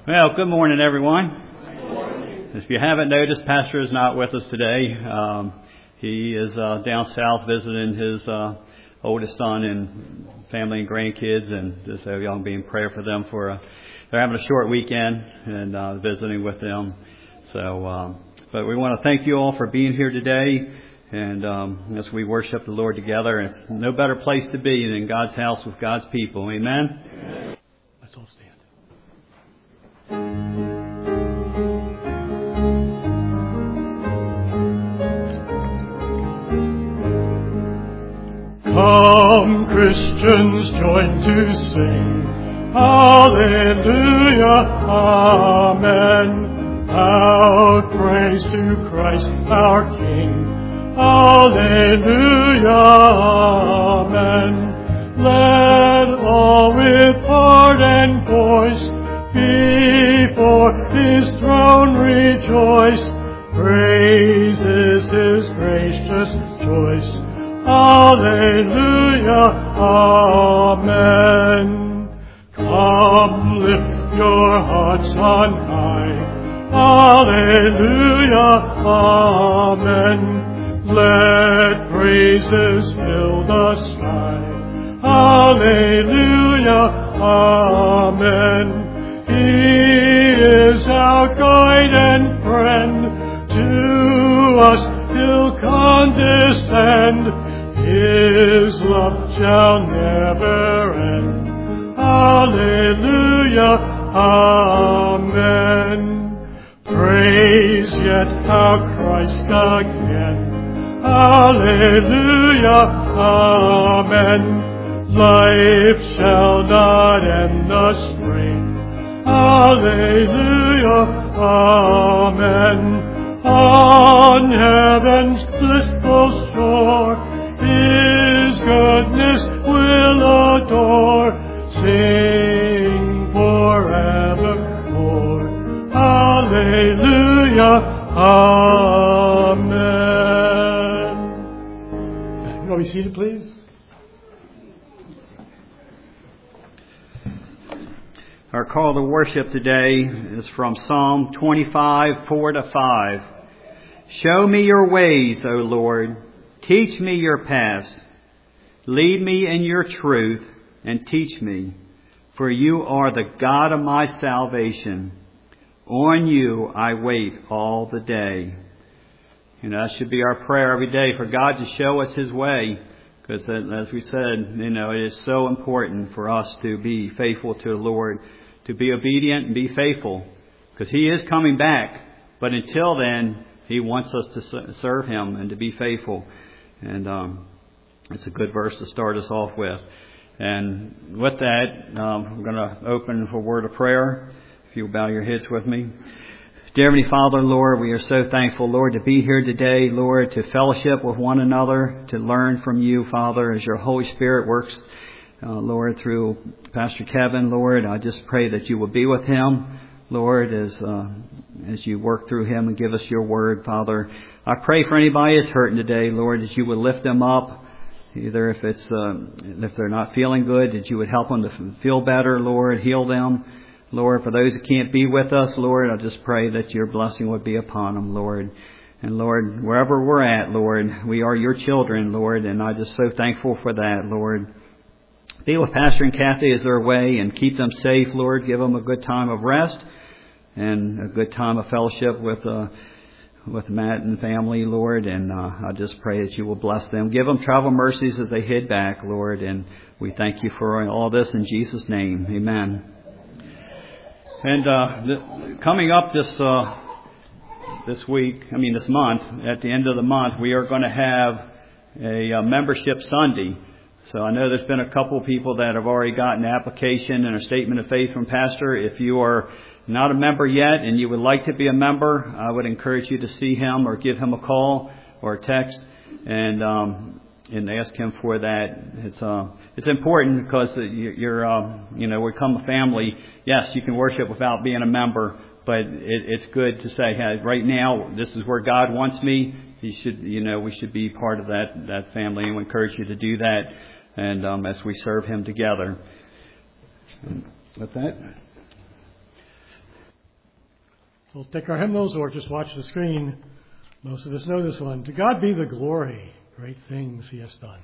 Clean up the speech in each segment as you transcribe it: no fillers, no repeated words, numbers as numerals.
Well, good morning, everyone. Good morning. If you haven't noticed, Pastor is not with us today. He is down south visiting his oldest son and family and grandkids, and so y'all be in prayer for them. They're having a short weekend and visiting with them. So, but we want to thank you all for being here today, and as we worship the Lord together. It's no better place to be than God's house with God's people. Amen. Amen. Let's all stand. Come, Christians, join to sing, Hallelujah, Amen. Loud praise to Christ our King, Hallelujah, Amen. Let all with heart and voice before His throne rejoice. Praises His gracious choice. Hallelujah, Amen. Come, lift your hearts on high. Hallelujah, Amen. Let praises fill the sky. Hallelujah, Amen. He is our guide and friend. To us He'll condescend. His love shall never end. Hallelujah, Amen. Praise yet our Christ again. Hallelujah, Amen. Life shall not end the strain. Hallelujah, Amen. On heaven's blissful shore, His goodness will adore. Sing forevermore. Hallelujah, Amen. Will we be seated, please? Our call to worship today is from Psalm 25, 4-5. Show me your ways, O Lord. Teach me your paths. Lead me in your truth and teach me. For you are the God of my salvation. On you I wait all the day. That should be our prayer every day, for God to show us His way. Because as we said, it is so important for us to be faithful to the Lord, to be obedient and be faithful. Because He is coming back. But until then, He wants us to serve Him and to be faithful. And it's a good verse to start us off with. And with that, we're going to open for a word of prayer. If you'll bow your heads with me. Dear Heavenly Father, Lord, we are so thankful, Lord, to be here today, Lord, to fellowship with one another, to learn from you, Father, as your Holy Spirit works, Lord, through Pastor Kevin, Lord. I just pray that you will be with him, Lord, as you work through him and give us your word, Father. I pray for anybody that's hurting today, Lord, that you would lift them up. Either if they're not feeling good, that you would help them to feel better, Lord, heal them. Lord, for those that can't be with us, Lord, I just pray that your blessing would be upon them, Lord. And Lord, wherever we're at, Lord, we are your children, Lord, and I'm just so thankful for that, Lord. Be with Pastor and Kathy as they're away and keep them safe, Lord. Give them a good time of rest and a good time of fellowship with Matt and family, Lord. And I just pray that you will bless them. Give them travel mercies as they head back, Lord. And we thank you for all this in Jesus' name. Amen. And coming up this month, at the end of the month, we are going to have a membership Sunday. So I know there's been a couple of people that have already gotten an application and a statement of faith from Pastor. If you are not a member yet and you would like to be a member, I would encourage you to see him or give him a call or a text and ask him for that. It's important because we become a family. Yes, you can worship without being a member, but it's good to say, hey, right now this is where God wants me. We should be part of that family, and we encourage you to do that. And as we serve Him together. And with that. We'll take our hymnals or just watch the screen. Most of us know this one. To God be the glory, great things He has done.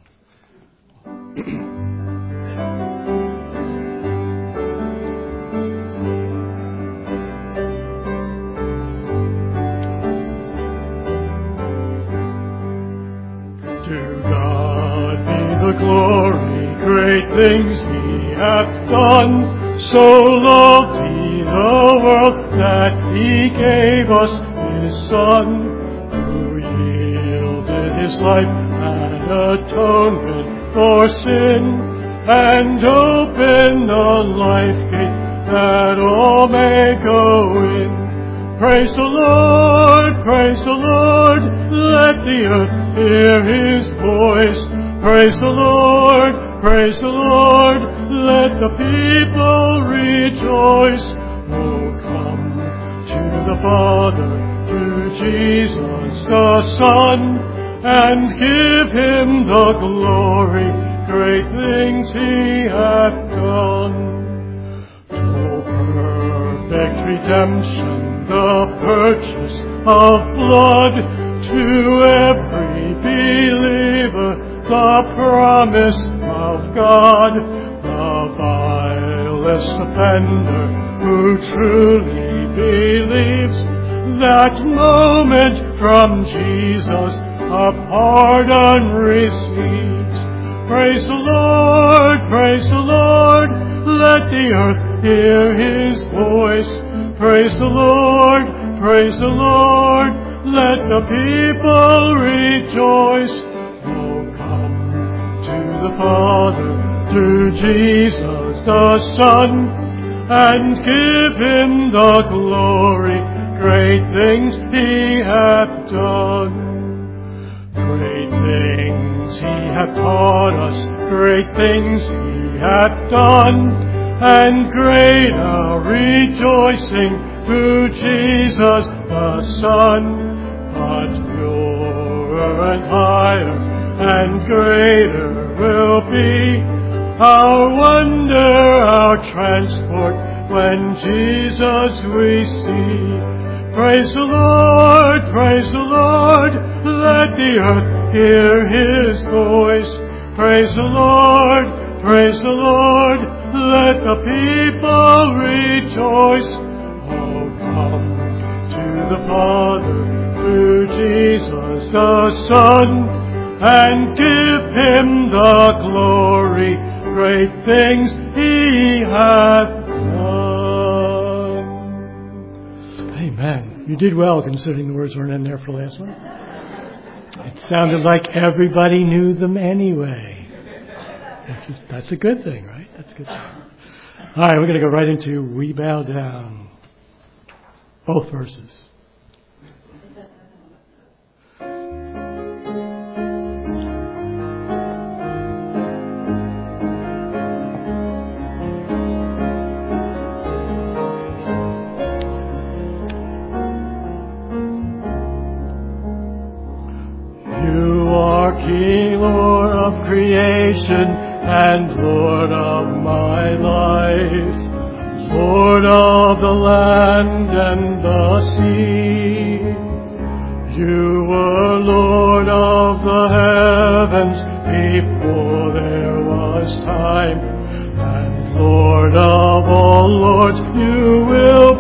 To God be the glory, great things He hath done. So loved He the world that He gave us His Son, who yielded His life an atonement for sin, and opened the life gate that all may go in. Praise the Lord, praise the Lord, let the earth hear His voice. Praise the Lord, praise the Lord, let the people rejoice. Oh, come to the Father through Jesus the Son, and give Him the glory, great things He hath done. To perfect redemption, the purchase of blood, to every believer the promise of God, the vilest offender who truly believes, that moment from Jesus a pardon receives. Praise the Lord, praise the Lord, let the earth hear His voice. Praise the Lord, praise the Lord, let the people rejoice. The Father through Jesus the Son, and give Him the glory, great things He hath done. Great things He hath taught us, great things He hath done, and great our rejoicing through Jesus the Son. But purer and higher and greater will be our wonder, our transport, when Jesus we see. Praise the Lord, let the earth hear His voice. Praise the Lord, let the people rejoice. Oh, come to the Father through Jesus the Son, and give Him the glory, great things He hath done. Amen. You did well considering the words weren't in there for the last one. It sounded like everybody knew them anyway. That's a good thing, right? That's a good thing. All right, we're going to go right into We Bow Down. Both verses. King, Lord of creation, and Lord of my life, Lord of the land and the sea. You were Lord of the heavens before there was time, and Lord of all lords you will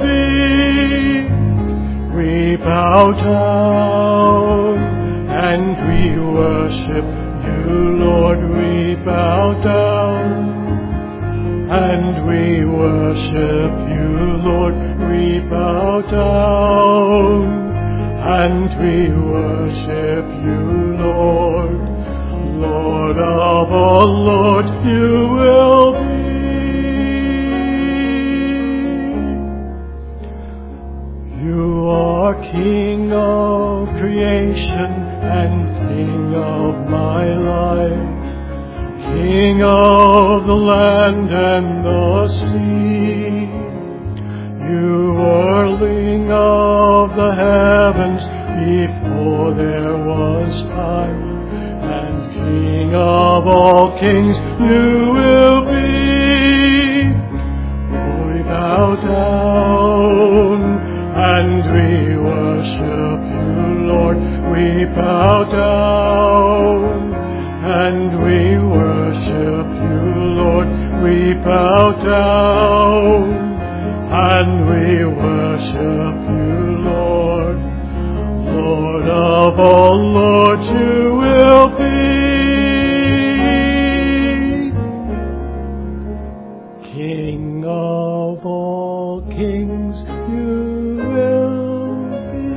be. We bow down and we worship you, Lord, we bow down. And we worship you, Lord, we bow down. And we worship you, Lord, Lord of all lords you will be. You are King of creation and King of my life, King of the land and the sea. You were King of the heavens before there was time, and King of all kings you will be. We bow down and worship you, Lord. We bow down and we worship you, Lord. We bow down and we worship you, Lord. Lord of all lords you will be. King of all kings you will be.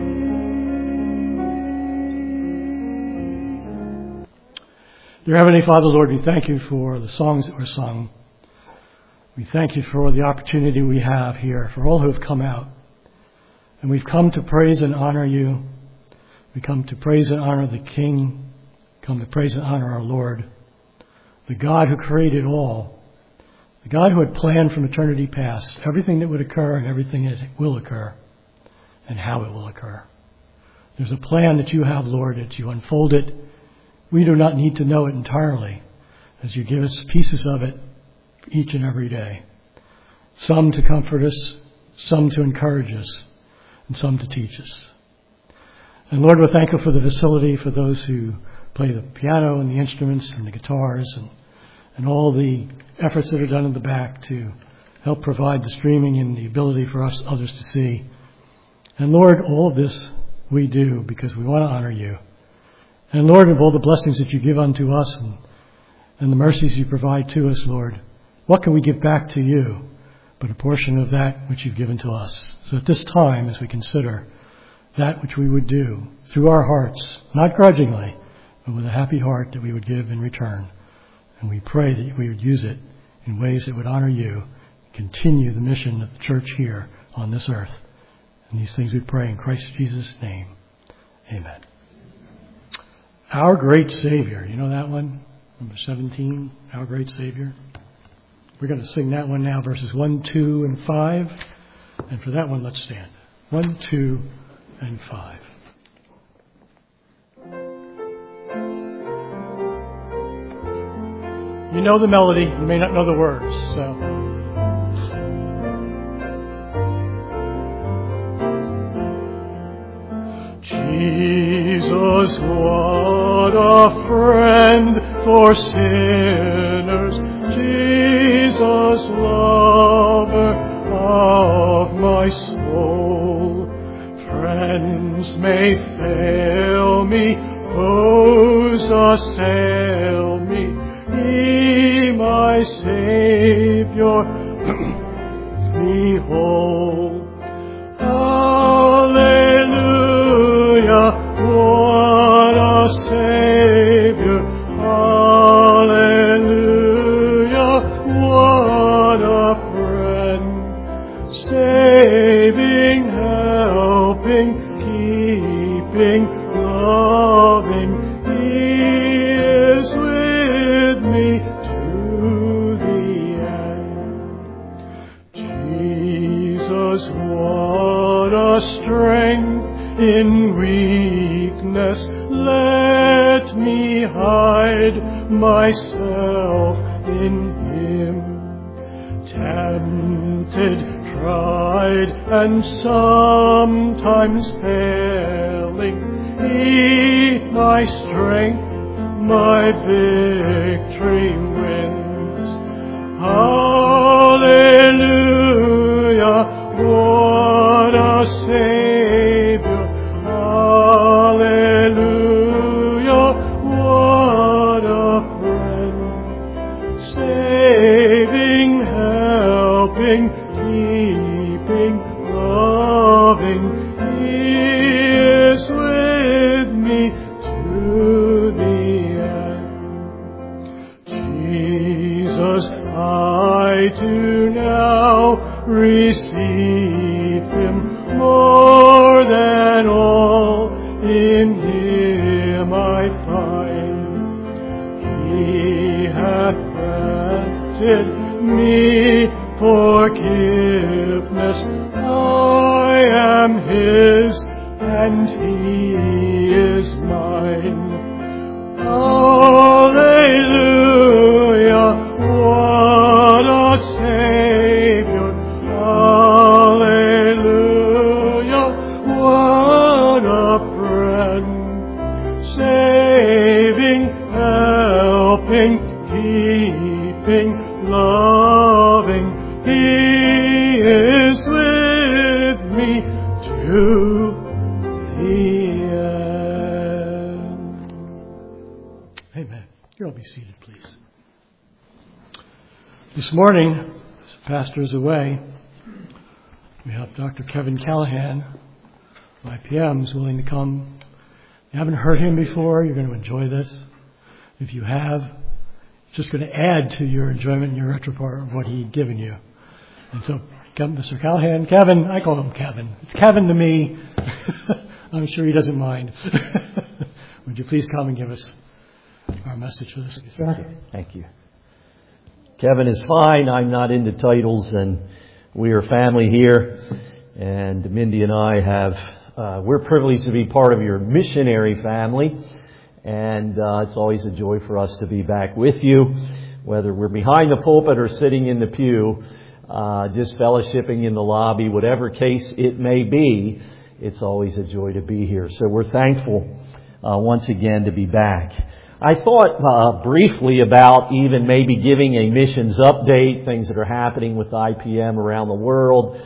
Dear Heavenly Father, Lord, we thank you for the songs that were sung. We thank you for the opportunity we have here, for all who have come out. And we've come to praise and honor you. We come to praise and honor the King. Come to praise and honor our Lord, the God who created all, the God who had planned from eternity past everything that would occur and everything that will occur and how it will occur. There's a plan that you have, Lord, that you unfold it. We do not need to know it entirely, as you give us pieces of it each and every day. Some to comfort us, some to encourage us, and some to teach us. And Lord, we're thankful for the facility for those who play the piano and the instruments and the guitars and all the efforts that are done in the back to help provide the streaming and the ability for us others to see. And Lord, all of this we do because we want to honor you. And Lord, of all the blessings that you give unto us and the mercies you provide to us, Lord, what can we give back to you but a portion of that which you've given to us? So at this time, as we consider that which we would do through our hearts, not grudgingly, but with a happy heart that we would give in return. And we pray that we would use it in ways that would honor you, continue the mission of the church here on this earth. And these things we pray in Christ Jesus' name. Amen. Our Great Savior. You know that one? Number 17, Our Great Savior. We're going to sing that one now, verses 1, 2, and 5. And for that one, let's stand. 1, 2, and 5. You know the melody. You may not know the words. So, Jesus, what a friend for sinners. Jesus, lover of my soul. Friends may fail me, foes assail me. He, my Savior, behold. Hallelujah, what a Savior. Hallelujah, what a friend. Saving, helping, keeping, loving. He is with me to the end. Jesus, what a strength in weakness. Let me hide myself in Him. Tempted, tried, and sometimes failing. He, my strength, my victory wins. Hallelujah, what a Savior. Hallelujah, what a friend. Saving, helping, keeping, loving. He is with me to the end. Jesus, I do now receive Him more than all. In Him I find He hath granted me forgiveness. I am His and He is mine. Hallelujah, what a Savior. Hallelujah, what This morning, as the pastor is away, we have Dr. Kevin Callahan, IPM, is willing to come. If you haven't heard him before, you're going to enjoy this. If you have, it's just going to add to your enjoyment and your repertoire of what he'd given you. And so, Mr. Callahan, Kevin, I call him Kevin. It's Kevin to me. I'm sure he doesn't mind. Would you please come and give us our message for this? Thank you. Kevin is fine. I'm not into titles, and we are family here. And Mindy and I we're privileged to be part of your missionary family. And it's always a joy for us to be back with you, whether we're behind the pulpit or sitting in the pew, just fellowshipping in the lobby, whatever case it may be. It's always a joy to be here. So we're thankful once again to be back. I thought briefly about even maybe giving a missions update, things that are happening with IPM around the world.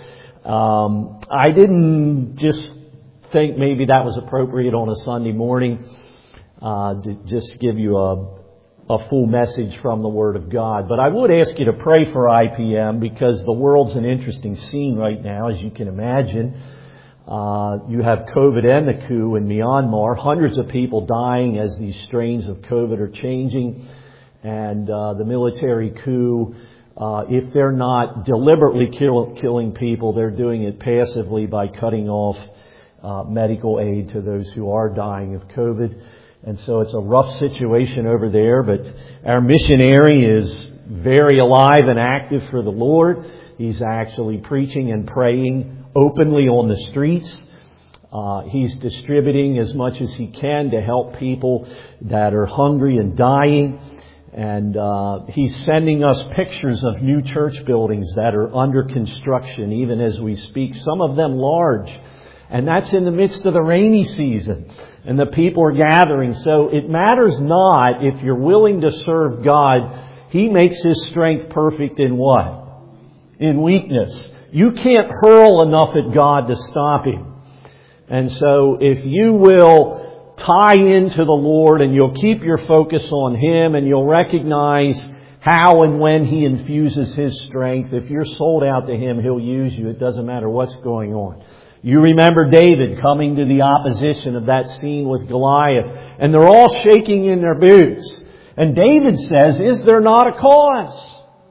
I didn't just think maybe that was appropriate on a Sunday morning to just give you a full message from the Word of God. But I would ask you to pray for IPM because the world's an interesting scene right now, as you can imagine. You have COVID and the coup in Myanmar. Hundreds of people dying as these strains of COVID are changing. And the military coup, if they're not deliberately killing people, they're doing it passively by cutting off medical aid to those who are dying of COVID. And so it's a rough situation over there. But our missionary is very alive and active for the Lord. He's actually preaching and praying openly on the streets. He's distributing as much as he can to help people that are hungry and dying. And he's sending us pictures of new church buildings that are under construction, even as we speak, some of them large. And that's in the midst of the rainy season. And the people are gathering. So it matters not if you're willing to serve God. He makes His strength perfect in what? In weakness. You can't hurl enough at God to stop Him. And so if you will tie into the Lord and you'll keep your focus on Him and you'll recognize how and when He infuses His strength, if you're sold out to Him, He'll use you. It doesn't matter what's going on. You remember David coming to the opposition of that scene with Goliath, and they're all shaking in their boots. And David says, is there not a cause?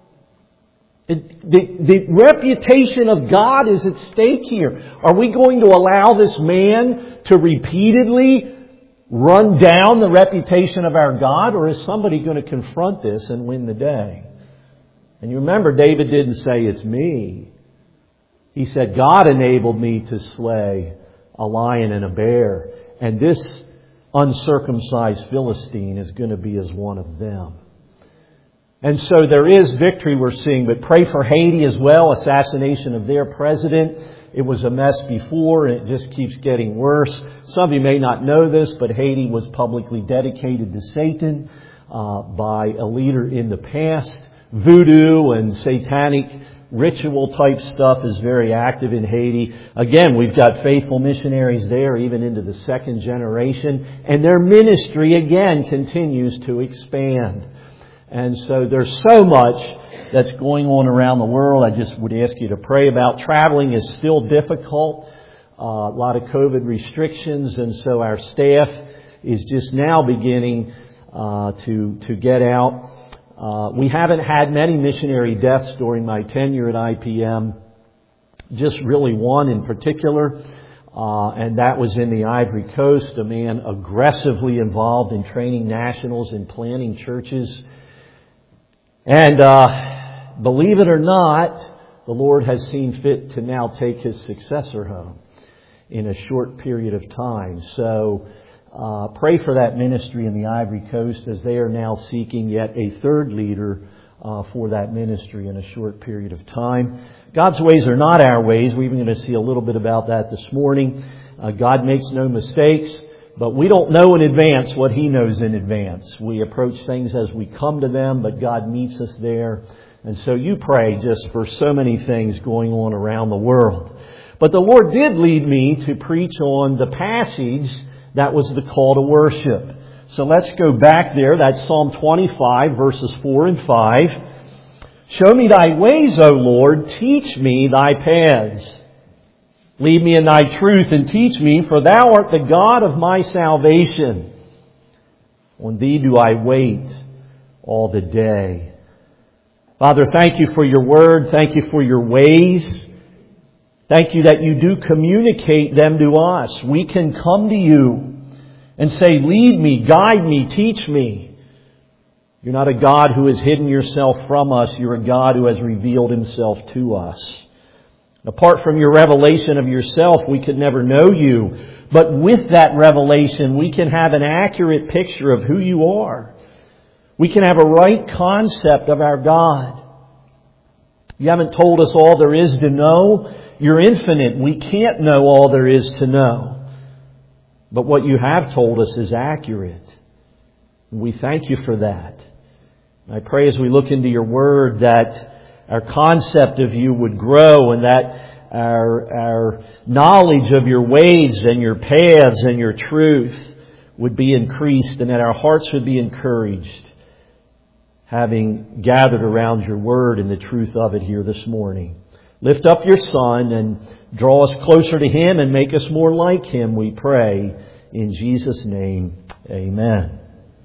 The reputation of God is at stake here. Are we going to allow this man to repeatedly run down the reputation of our God? Or is somebody going to confront this and win the day? And you remember David didn't say, it's me. He said, God enabled me to slay a lion and a bear. And this uncircumcised Philistine is going to be as one of them. And so there is victory we're seeing, but pray for Haiti as well. Assassination of their president. It was a mess before and it just keeps getting worse. Some of you may not know this, but Haiti was publicly dedicated to Satan by a leader in the past. Voodoo and satanic ritual type stuff is very active in Haiti. Again, we've got faithful missionaries there even into the second generation. And their ministry again continues to expand. And so there's so much that's going on around the world. I just would ask you to pray about. Traveling is still difficult. A lot of COVID restrictions. And so our staff is just now beginning to get out. We haven't had many missionary deaths during my tenure at IPM. Just really one in particular. And that was in the Ivory Coast. A man aggressively involved in training nationals and planting churches. And believe it or not, the Lord has seen fit to now take his successor home in a short period of time. So pray for that ministry in the Ivory Coast as they are now seeking yet a third leader for that ministry in a short period of time. God's ways are not our ways. We're even going to see a little bit about that this morning. God makes no mistakes. But we don't know in advance what He knows in advance. We approach things as we come to them, but God meets us there. And so you pray just for so many things going on around the world. But the Lord did lead me to preach on the passage that was the call to worship. So let's go back there. That's Psalm 25, verses 4 and 5. Show me thy ways, O Lord. Teach me thy paths. Lead me in thy truth and teach me, for thou art the God of my salvation. On thee do I wait all the day. Father, thank you for your word. Thank you for your ways. Thank you that you do communicate them to us. We can come to you and say, lead me, guide me, teach me. You're not a God who has hidden yourself from us. You're a God who has revealed himself to us. Apart from your revelation of yourself, we could never know you. But with that revelation, we can have an accurate picture of who you are. We can have a right concept of our God. You haven't told us all there is to know. You're infinite. We can't know all there is to know. But what you have told us is accurate. We thank you for that. I pray as we look into your word that our concept of you would grow and that our knowledge of your ways and your paths and your truth would be increased and that our hearts would be encouraged, having gathered around your word and the truth of it here this morning. Lift up your Son and draw us closer to him and make us more like him, we pray. In Jesus' name, amen.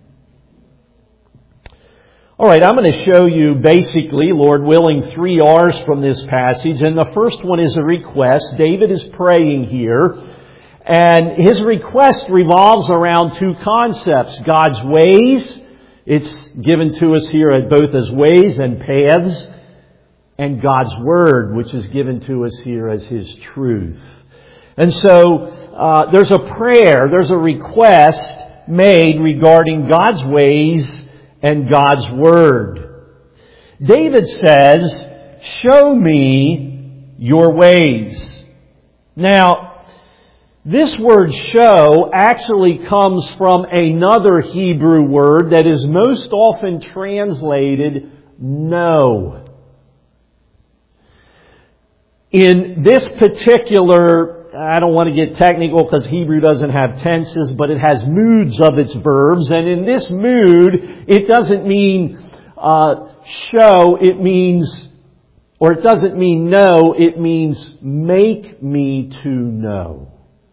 All right, I'm going to show you basically, Lord willing, 3 R's from this passage. And the first one is a request. David is praying here. And his request revolves around 2 concepts. God's ways. It's given to us here both as ways and paths. And God's Word, which is given to us here as His truth. And so there's a prayer, there's a request made regarding God's ways and God's Word. David says, show me your ways. Now, this word show actually comes from another Hebrew word that is most often translated know. In this particular, I don't want to get technical because Hebrew doesn't have tenses, but it has moods of its verbs. And in this mood, it doesn't mean show, it means, or it doesn't mean know, it means make me to know.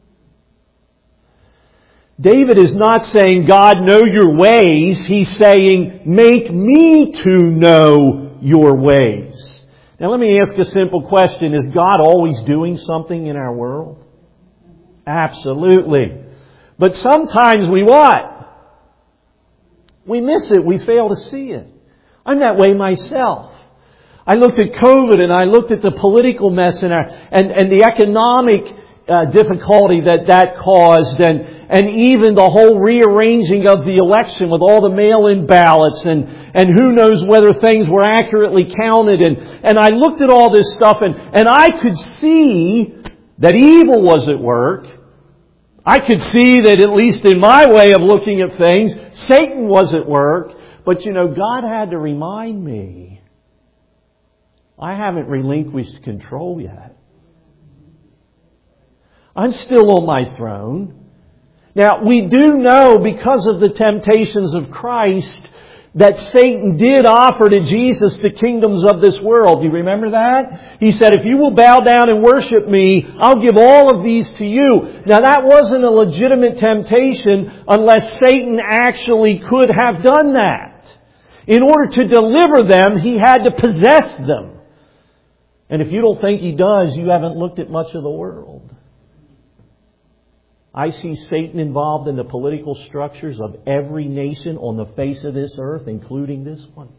David is not saying, God, know your ways. He's saying, make me to know your ways. Now let me ask a simple question. Is God always doing something in our world? Absolutely. But sometimes we what? We miss it. We fail to see it. I'm that way myself. I looked at COVID and I looked at the political mess and the economic difficulty that caused and even the whole rearranging of the election with all the mail-in ballots and who knows whether things were accurately counted. And I looked at all this stuff and I could see that evil was at work. I could see that, at least in my way of looking at things, Satan was at work. But you know, God had to remind me, I haven't relinquished control yet. I'm still on my throne. Now, we do know because of the temptations of Christ that Satan did offer to Jesus the kingdoms of this world. Do you remember that? He said, if you will bow down and worship me, I'll give all of these to you. Now, that wasn't a legitimate temptation unless Satan actually could have done that. In order to deliver them, he had to possess them. And if you don't think he does, you haven't looked at much of the world. I see Satan involved in the political structures of every nation on the face of this earth, including this one.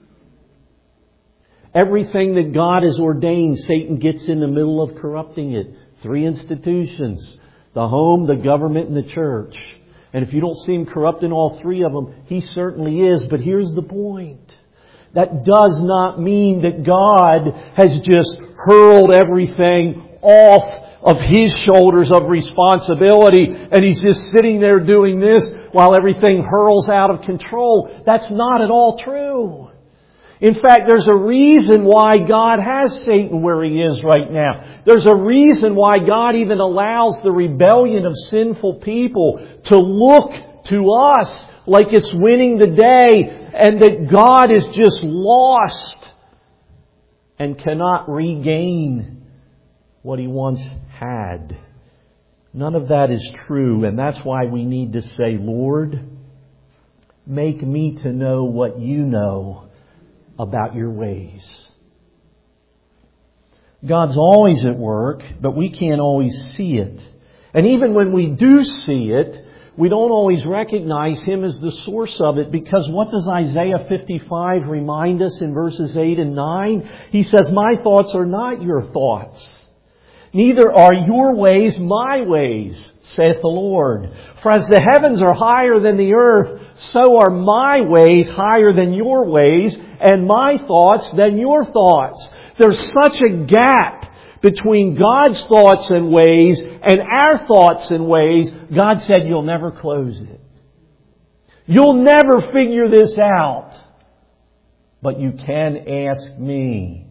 Everything that God has ordained, Satan gets in the middle of corrupting it. 3 institutions: the home, the government, and the church. And if you don't see him corrupting all 3 of them, he certainly is. But here's the point. That does not mean that God has just hurled everything off of His shoulders of responsibility and He's just sitting there doing this while everything hurls out of control. That's not at all true. In fact, there's a reason why God has Satan where he is right now. There's a reason why God even allows the rebellion of sinful people to look to us like it's winning the day and that God is just lost and cannot regain what he once had. None of that is true, and that's why we need to say, Lord, make me to know what you know about your ways. God's always at work, but we can't always see it. And even when we do see it, we don't always recognize Him as the source of it, because what does Isaiah 55 remind us in verses 8 and 9? He says, my thoughts are not your thoughts. Neither are your ways my ways, saith the Lord. For as the heavens are higher than the earth, so are my ways higher than your ways, and my thoughts than your thoughts. There's such a gap between God's thoughts and ways and our thoughts and ways. God said, you'll never close it. You'll never figure this out. But you can ask me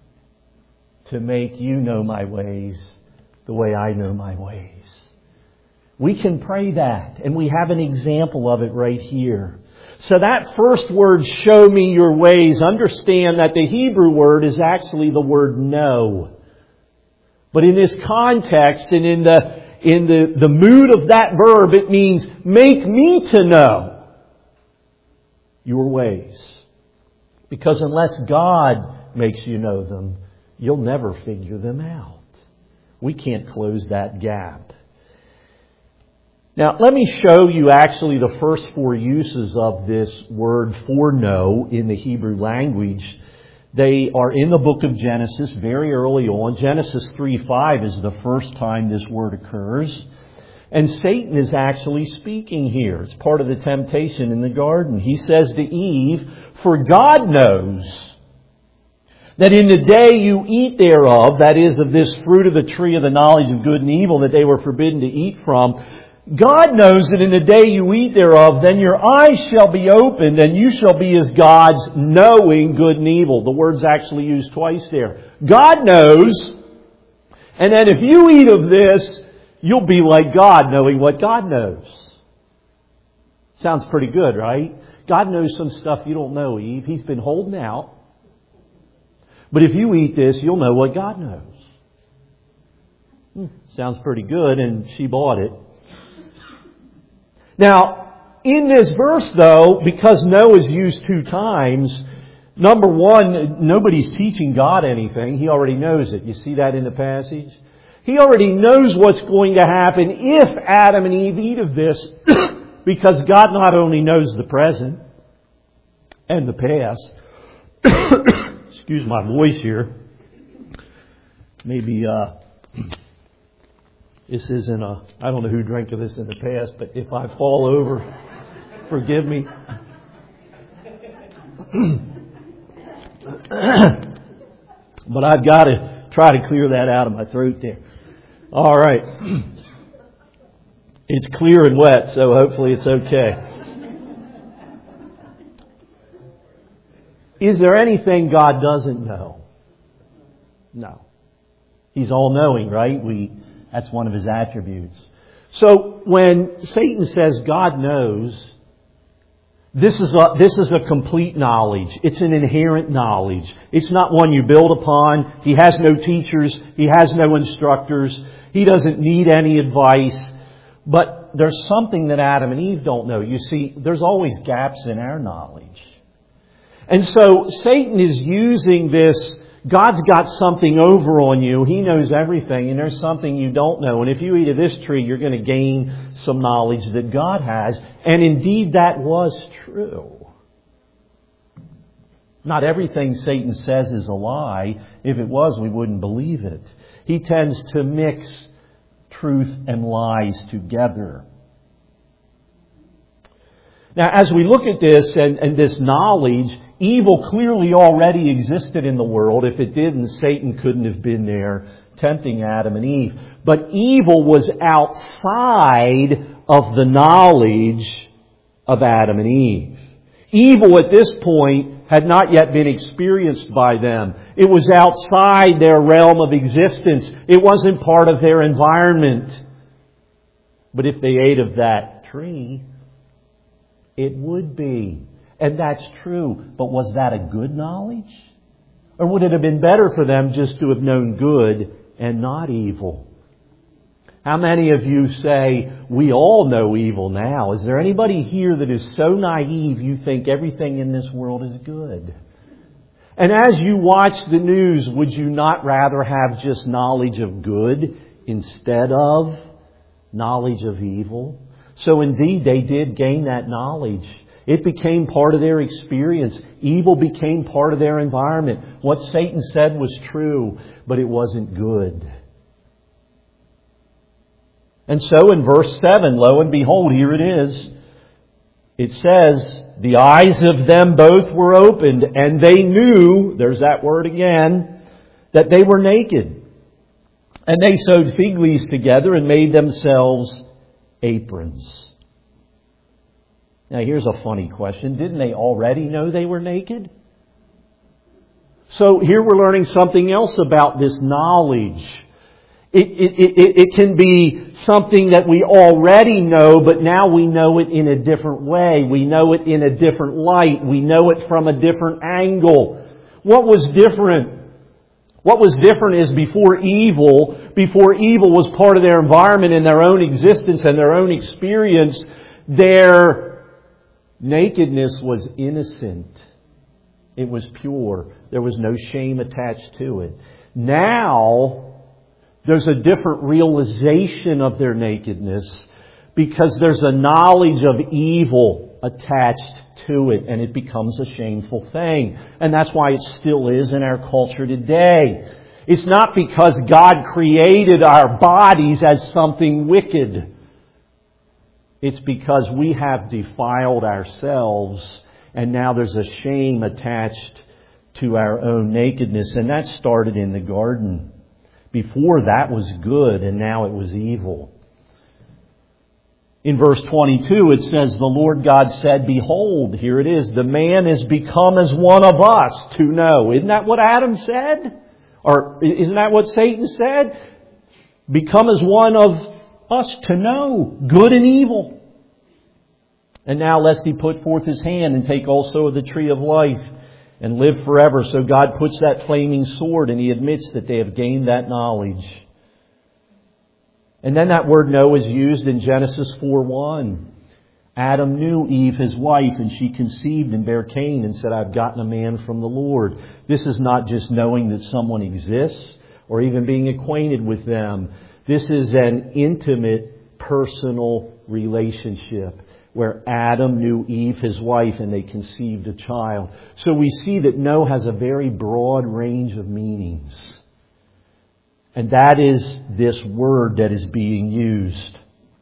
to make you know my ways the way I know my ways. We can pray that, and we have an example of it right here. So that first word, show me your ways, understand that the Hebrew word is actually the word know. But in this context and in the mood of that verb, it means make me to know your ways. Because unless God makes you know them, you'll never figure them out. We can't close that gap. Now, let me show you actually the first four uses of this word for know in the Hebrew language. They are in the book of Genesis very early on. Genesis 3:5 is the first time this word occurs. And Satan is actually speaking here. It's part of the temptation in the garden. He says to Eve, for God knows that in the day you eat thereof, that is, of this fruit of the tree of the knowledge of good and evil that they were forbidden to eat from, God knows that in the day you eat thereof, then your eyes shall be opened, and you shall be as gods, knowing good and evil. The word's actually used twice there. God knows, and then if you eat of this, you'll be like God, knowing what God knows. Sounds pretty good, right? God knows some stuff you don't know, Eve. He's been holding out. But if you eat this, you'll know what God knows. Sounds pretty good, and she bought it. Now, in this verse, though, because know is used two times, number one, nobody's teaching God anything. He already knows it. You see that in the passage? He already knows what's going to happen if Adam and Eve eat of this, because God not only knows the present and the past. Excuse my voice here. Maybe this isn't I don't know who drank of this in the past, but if I fall over, forgive me. But I've got to try to clear that out of my throat there. All right. It's clear and wet, so hopefully it's okay. Is there anything God doesn't know? No. He's all-knowing, right? That's one of His attributes. So when Satan says God knows, this is a complete knowledge. It's an inherent knowledge. It's not one you build upon. He has no teachers. He has no instructors. He doesn't need any advice. But there's something that Adam and Eve don't know. You see, there's always gaps in our knowledge. And so Satan is using this, God's got something over on you. He knows everything, and there's something you don't know. And if you eat of this tree, you're going to gain some knowledge that God has. And indeed, that was true. Not everything Satan says is a lie. If it was, we wouldn't believe it. He tends to mix truth and lies together. Now, as we look at this and this knowledge, evil clearly already existed in the world. If it didn't, Satan couldn't have been there tempting Adam and Eve. But evil was outside of the knowledge of Adam and Eve. Evil at this point had not yet been experienced by them. It was outside their realm of existence. It wasn't part of their environment. But if they ate of that tree, it would be. And that's true. But was that a good knowledge? Or would it have been better for them just to have known good and not evil? How many of you say, we all know evil now? Is there anybody here that is so naive you think everything in this world is good? And as you watch the news, would you not rather have just knowledge of good instead of knowledge of evil? So indeed, they did gain that knowledge. It became part of their experience. Evil became part of their environment. What Satan said was true, but it wasn't good. And so in verse 7, lo and behold, here it is. It says, the eyes of them both were opened, and they knew, there's that word again, that they were naked. And they sewed fig leaves together and made themselves aprons. Now here's a funny question. Didn't they already know they were naked? So here we're learning something else about this knowledge. It can be something that we already know, but now we know it in a different way. We know it in a different light. We know it from a different angle. What was different? What was different is before evil was part of their environment and their own existence and their own experience, their nakedness was innocent. It was pure. There was no shame attached to it. Now, there's a different realization of their nakedness because there's a knowledge of evil attached to it, and it becomes a shameful thing. And that's why it still is in our culture today. It's not because God created our bodies as something wicked. It's because we have defiled ourselves, and now there's a shame attached to our own nakedness. And that started in the garden. Before that was good, and now it was evil. In verse 22, it says, the Lord God said, behold, here it is, the man is become as one of us to know. Isn't that what Adam said? Or isn't that what Satan said? Become as one of us to know good and evil. And now lest he put forth his hand and take also of the tree of life and live forever. So God puts that flaming sword, and He admits that they have gained that knowledge. And then that word know is used in Genesis 4:1. Adam knew Eve, his wife, and she conceived and bare Cain and said, I've gotten a man from the Lord. This is not just knowing that someone exists or even being acquainted with them. This is an intimate, personal relationship where Adam knew Eve, his wife, and they conceived a child. So we see that know has a very broad range of meanings. And that is this word that is being used.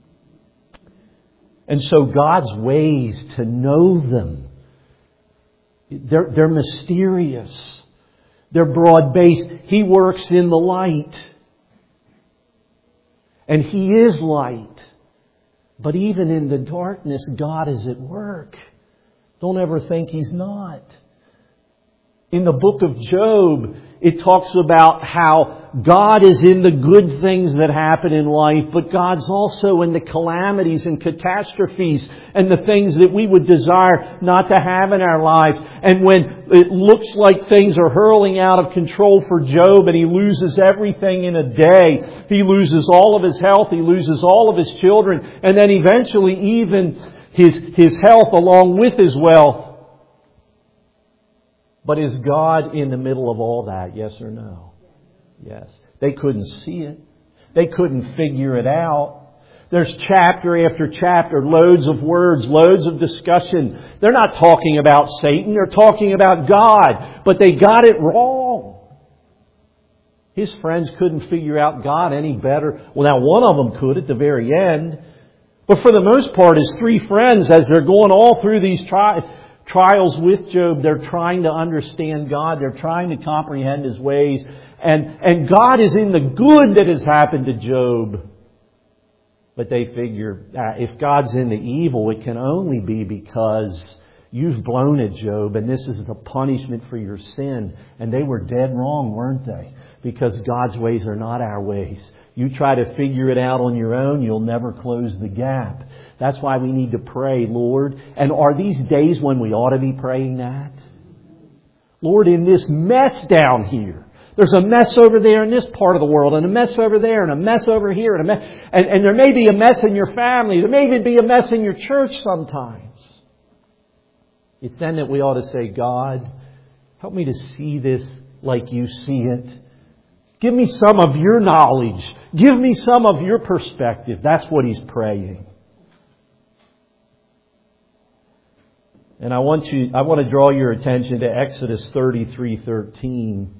And so God's ways, to know them, they're mysterious. They're broad-based. He works in the light. And He is light. But even in the darkness, God is at work. Don't ever think He's not. In the book of Job, it talks about how God is in the good things that happen in life, but God's also in the calamities and catastrophes and the things that we would desire not to have in our lives. And when it looks like things are hurling out of control for Job and he loses everything in a day, he loses all of his health, he loses all of his children, and then eventually even his health along with his wealth. But is God in the middle of all that? Yes or no? Yes. They couldn't see it. They couldn't figure it out. There's chapter after chapter, loads of words, loads of discussion. They're not talking about Satan. They're talking about God. But they got it wrong. His friends couldn't figure out God any better. Well, now one of them could at the very end. But for the most part, his three friends, as they're going all through these trials with Job, they're trying to understand God. They're trying to comprehend His ways. And God is in the good that has happened to Job. But they figure, if God's in the evil, it can only be because you've blown it, Job, and this is the punishment for your sin. And they were dead wrong, weren't they? Because God's ways are not our ways. You try to figure it out on your own, you'll never close the gap. That's why we need to pray, Lord. And are these days when we ought to be praying that? Lord, in this mess down here, there's a mess over there in this part of the world, and a mess over there, and a mess over here, and there may be a mess in your family. There may even be a mess in your church sometimes. It's then that we ought to say, God, help me to see this like you see it. Give me some of your knowledge. Give me some of your perspective. That's what he's praying. And I want to draw your attention to Exodus 33:13.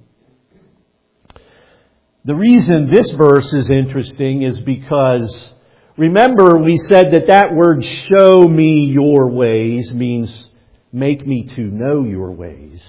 The reason this verse is interesting is because, remember, we said that word show me your ways means make me to know your ways.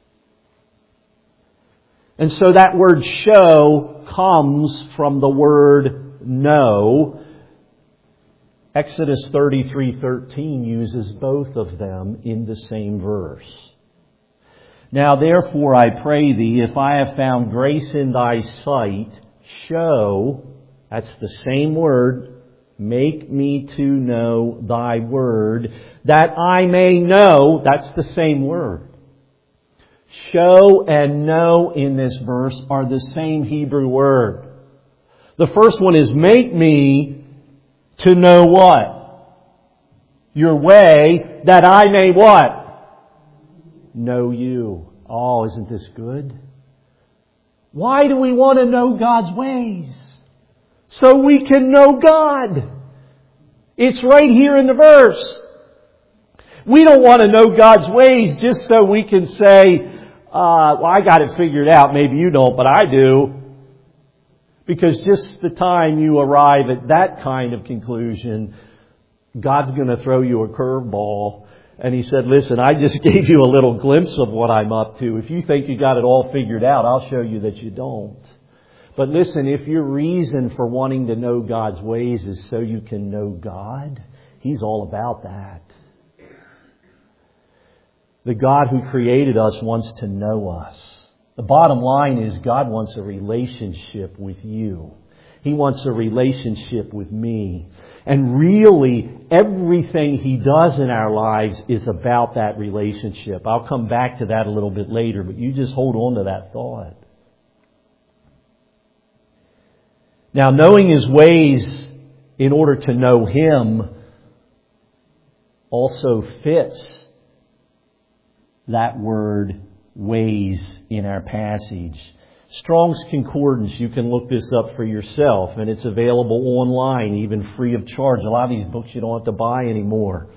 And so that word show comes from the word know. Exodus 33:13 uses both of them in the same verse. Now therefore I pray thee, if I have found grace in thy sight, show, that's the same word, make me to know thy word, that I may know, that's the same word. Show and know in this verse are the same Hebrew word. The first one is make me to know what? Your way, that I may what? Know you. Oh, isn't this good? Why do we want to know God's ways? So we can know God. It's right here in the verse. We don't want to know God's ways just so we can say, well, I got it figured out. Maybe you don't, but I do. Because just the time you arrive at that kind of conclusion, God's going to throw you a curveball. And He said, listen, I just gave you a little glimpse of what I'm up to. If you think you got it all figured out, I'll show you that you don't. But listen, if your reason for wanting to know God's ways is so you can know God, He's all about that. The God who created us wants to know us. The bottom line is God wants a relationship with you. He wants a relationship with me. And really, everything He does in our lives is about that relationship. I'll come back to that a little bit later, but you just hold on to that thought. Now, knowing His ways in order to know Him also fits that word ways in our passage. Strong's Concordance, you can look this up for yourself, and it's available online, even free of charge. A lot of these books you don't have to buy anymore.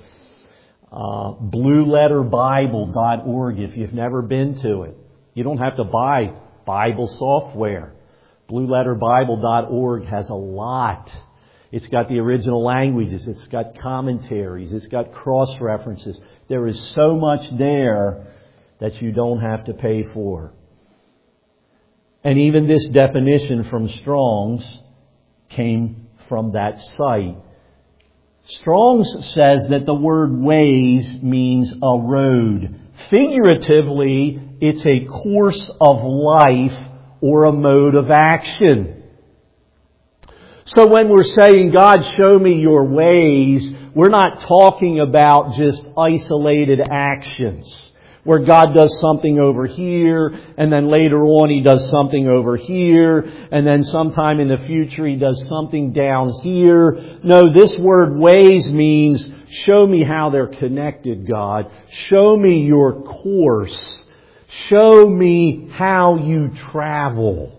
BlueLetterBible.org, if you've never been to it. You don't have to buy Bible software. BlueLetterBible.org has a lot. It's got the original languages. It's got commentaries. It's got cross-references. There is so much there that you don't have to pay for. And even this definition from Strong's came from that site. Strong's says that the word ways means a road. Figuratively, it's a course of life or a mode of action. So when we're saying, God, show me your ways, we're not talking about just isolated actions, where God does something over here, and then later on He does something over here, and then sometime in the future He does something down here. No, this word ways means, show me how they're connected, God. Show me your course. Show me how you travel.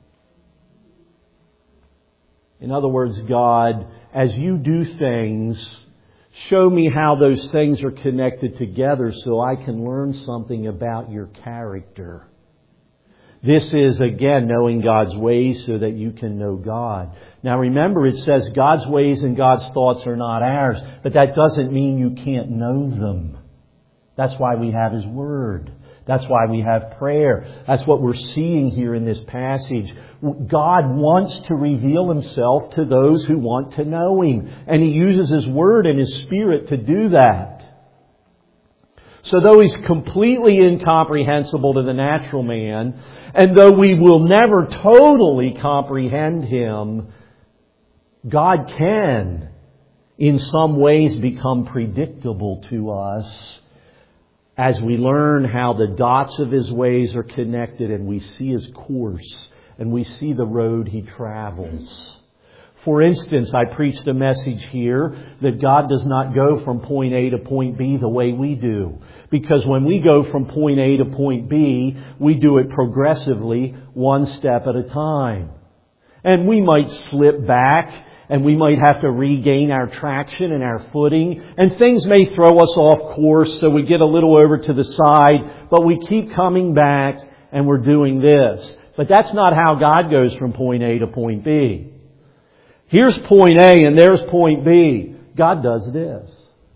In other words, God, as you do things, show me how those things are connected together so I can learn something about your character. This is, again, knowing God's ways so that you can know God. Now remember, it says God's ways and God's thoughts are not ours, but that doesn't mean you can't know them. That's why we have His Word. That's why we have prayer. That's what we're seeing here in this passage. God wants to reveal Himself to those who want to know Him. And He uses His Word and His Spirit to do that. So though He's completely incomprehensible to the natural man, and though we will never totally comprehend Him, God can, in some ways, become predictable to us as we learn how the dots of His ways are connected and we see His course and we see the road He travels. For instance, I preached a message here that God does not go from point A to point B the way we do. Because when we go from point A to point B, we do it progressively, one step at a time. And we might slip back, and we might have to regain our traction and our footing, and things may throw us off course, so we get a little over to the side, but we keep coming back, and we're doing this. But that's not how God goes from point A to point B. Here's point A and there's point B. God does this.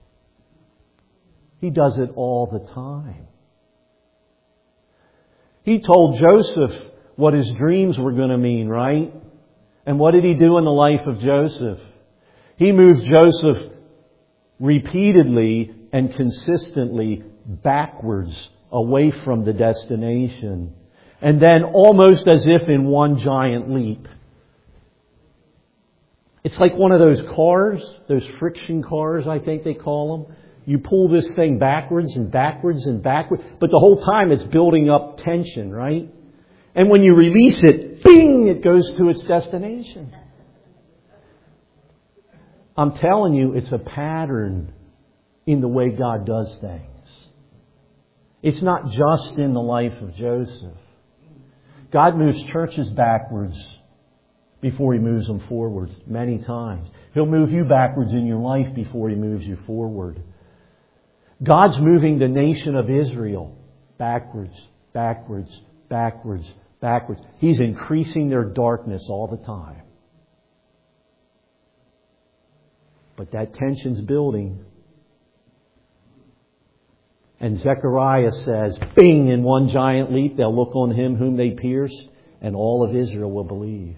He does it all the time. He told Joseph what his dreams were going to mean, right? And what did He do in the life of Joseph? He moved Joseph repeatedly and consistently backwards away from the destination. And then almost as if in one giant leap. It's like one of those cars, those friction cars, I think they call them. You pull this thing backwards and backwards and backwards, but the whole time it's building up tension, right? And when you release it, bing, it goes to its destination. I'm telling you, it's a pattern in the way God does things. It's not just in the life of Joseph. God moves churches backwards before He moves them forward many times. He'll move you backwards in your life before He moves you forward. God's moving the nation of Israel backwards, backwards, backwards, backwards. He's increasing their darkness all the time. But that tension's building. And Zechariah says, bing, in one giant leap, they'll look on Him whom they pierced, and all of Israel will believe.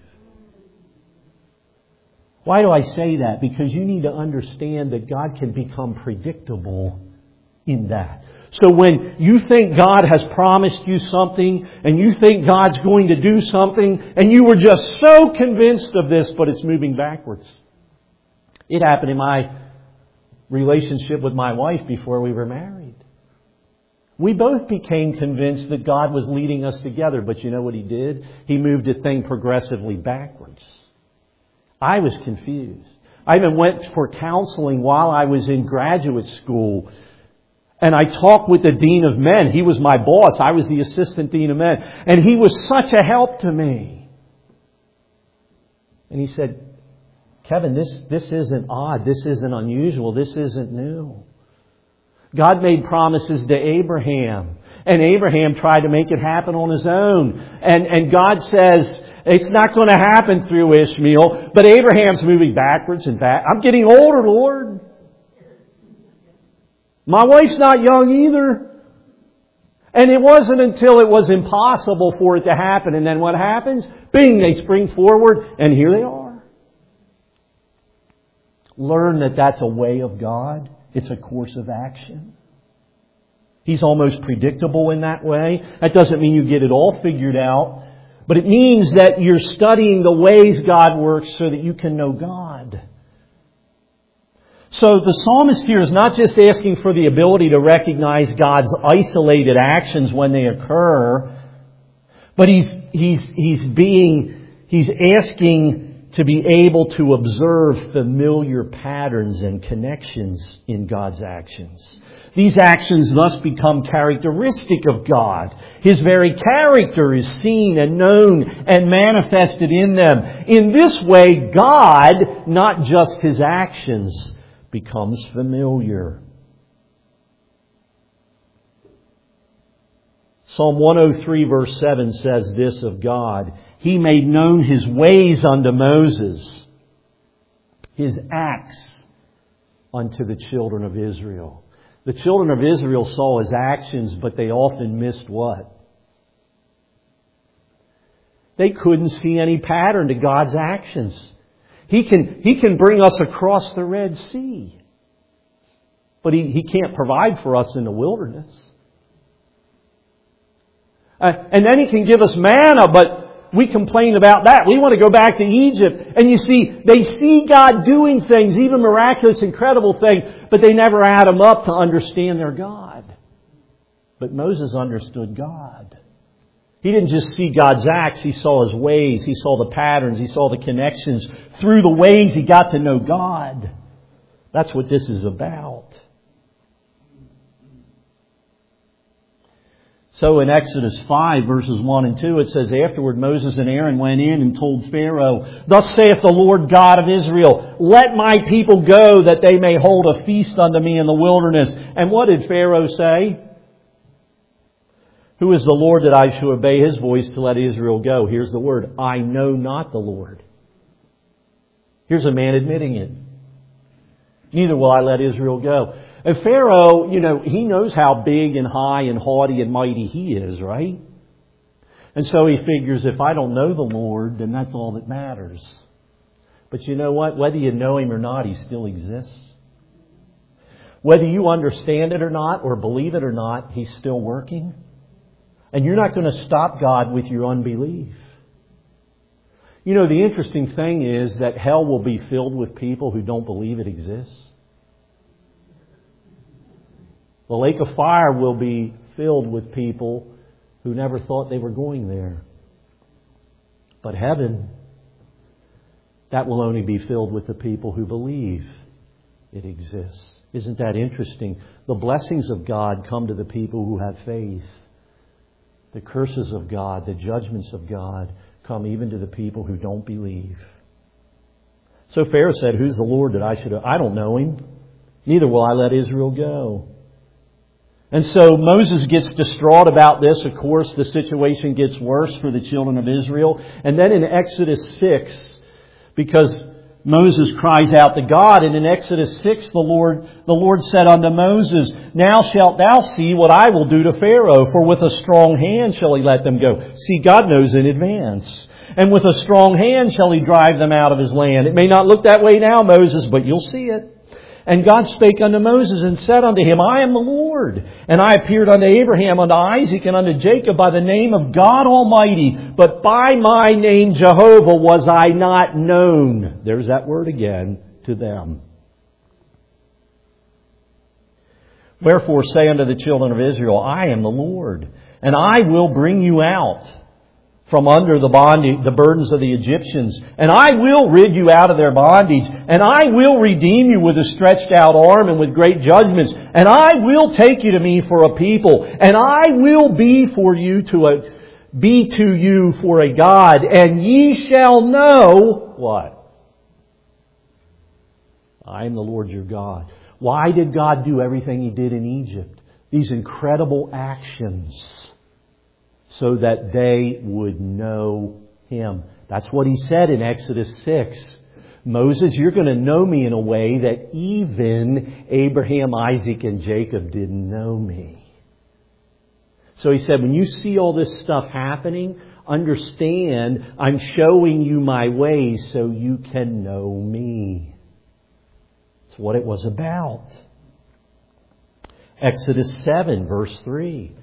Why do I say that? Because you need to understand that God can become predictable in that. So when you think God has promised you something, and you think God's going to do something, and you were just so convinced of this, but it's moving backwards. It happened in my relationship with my wife before we were married. We both became convinced that God was leading us together, but you know what He did? He moved the thing progressively backwards. I was confused. I even went for counseling while I was in graduate school. And I talked with the Dean of Men. He was my boss. I was the Assistant Dean of Men. And he was such a help to me. And he said, Kevin, this isn't odd. This isn't unusual. This isn't new. God made promises to Abraham. And Abraham tried to make it happen on his own. And God says, it's not going to happen through Ishmael. But Abraham's moving backwards and back. I'm getting older, Lord. My wife's not young either. And it wasn't until it was impossible for it to happen. And then what happens? Bing, they spring forward and here they are. Learn that that's a way of God. It's a course of action. He's almost predictable in that way. That doesn't mean you get it all figured out. But it means that you're studying the ways God works so that you can know God. So the psalmist here is not just asking for the ability to recognize God's isolated actions when they occur, but he's asking to be able to observe familiar patterns and connections in God's actions. These actions thus become characteristic of God. His very character is seen and known and manifested in them. In this way, God, not just His actions, becomes familiar. Psalm 103 verse 7 says this of God: He made known His ways unto Moses, His acts unto the children of Israel. The children of Israel saw His actions, but they often missed what? They couldn't see any pattern to God's actions. He can bring us across the Red Sea. But He can't provide for us in the wilderness. And then He can give us manna, but we complain about that. We want to go back to Egypt. And you see, they see God doing things, even miraculous, incredible things, but they never add them up to understand their God. But Moses understood God. He didn't just see God's acts. He saw His ways. He saw the patterns. He saw the connections. Through the ways, he got to know God. That's what this is about. So in Exodus 5, verses 1 and 2, it says, Afterward Moses and Aaron went in and told Pharaoh, Thus saith the Lord God of Israel, Let my people go, that they may hold a feast unto me in the wilderness. And what did Pharaoh say? Who is the Lord that I should obey His voice to let Israel go? Here's the word, I know not the Lord. Here's a man admitting it. Neither will I let Israel go. And Pharaoh, he knows how big and high and haughty and mighty he is, right? And so he figures, if I don't know the Lord, then that's all that matters. But you know what? Whether you know Him or not, He still exists. Whether you understand it or not, or believe it or not, He's still working. And you're not going to stop God with your unbelief. The interesting thing is that hell will be filled with people who don't believe it exists. The lake of fire will be filled with people who never thought they were going there. But heaven, that will only be filled with the people who believe it exists. Isn't that interesting? The blessings of God come to the people who have faith. The curses of God, the judgments of God, come even to the people who don't believe. So Pharaoh said, Who's the Lord that I should... I don't know Him. Neither will I let Israel go. And so Moses gets distraught about this. Of course, the situation gets worse for the children of Israel. And then in Exodus 6, because Moses cries out to God, and in Exodus 6, the Lord said unto Moses, Now shalt thou see what I will do to Pharaoh, for with a strong hand shall he let them go. See, God knows in advance. And with a strong hand shall he drive them out of his land. It may not look that way now, Moses, but you'll see it. And God spake unto Moses and said unto him, I am the Lord. And I appeared unto Abraham, unto Isaac, and unto Jacob by the name of God Almighty. But by my name Jehovah was I not known. There's that word again, to them. Wherefore say unto the children of Israel, I am the Lord. And I will bring you out from under the burdens of the Egyptians. And I will rid you out of their bondage. And I will redeem you with a stretched out arm and with great judgments. And I will take you to me for a people. And I will be to you for a God. And ye shall know what? I am the Lord your God. Why did God do everything He did in Egypt? These incredible actions. So that they would know Him. That's what He said in Exodus 6. Moses, you're going to know me in a way that even Abraham, Isaac, and Jacob didn't know me. So He said, when you see all this stuff happening, understand I'm showing you my ways so you can know me. That's what it was about. Exodus 7, verse 3.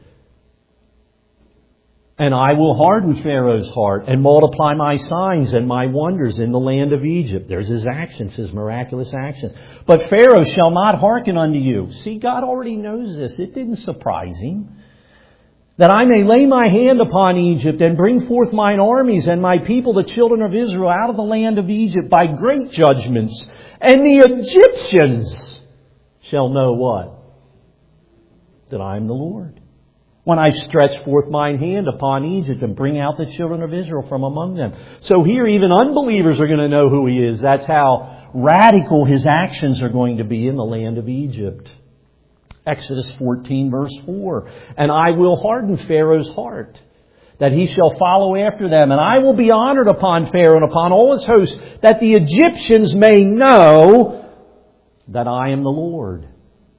And I will harden Pharaoh's heart and multiply my signs and my wonders in the land of Egypt. There's His actions, His miraculous actions. But Pharaoh shall not hearken unto you. See, God already knows this. It didn't surprise Him. That I may lay my hand upon Egypt and bring forth mine armies and my people, the children of Israel, out of the land of Egypt by great judgments. And the Egyptians shall know what? That I am the Lord. When I stretch forth mine hand upon Egypt and bring out the children of Israel from among them. So here even unbelievers are going to know who He is. That's how radical His actions are going to be in the land of Egypt. Exodus 14 verse 4. And I will harden Pharaoh's heart, that he shall follow after them. And I will be honored upon Pharaoh and upon all his hosts, that the Egyptians may know that I am the Lord.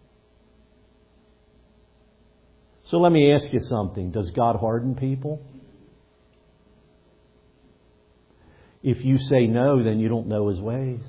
So let me ask you something. Does God harden people? If you say no, then you don't know His ways.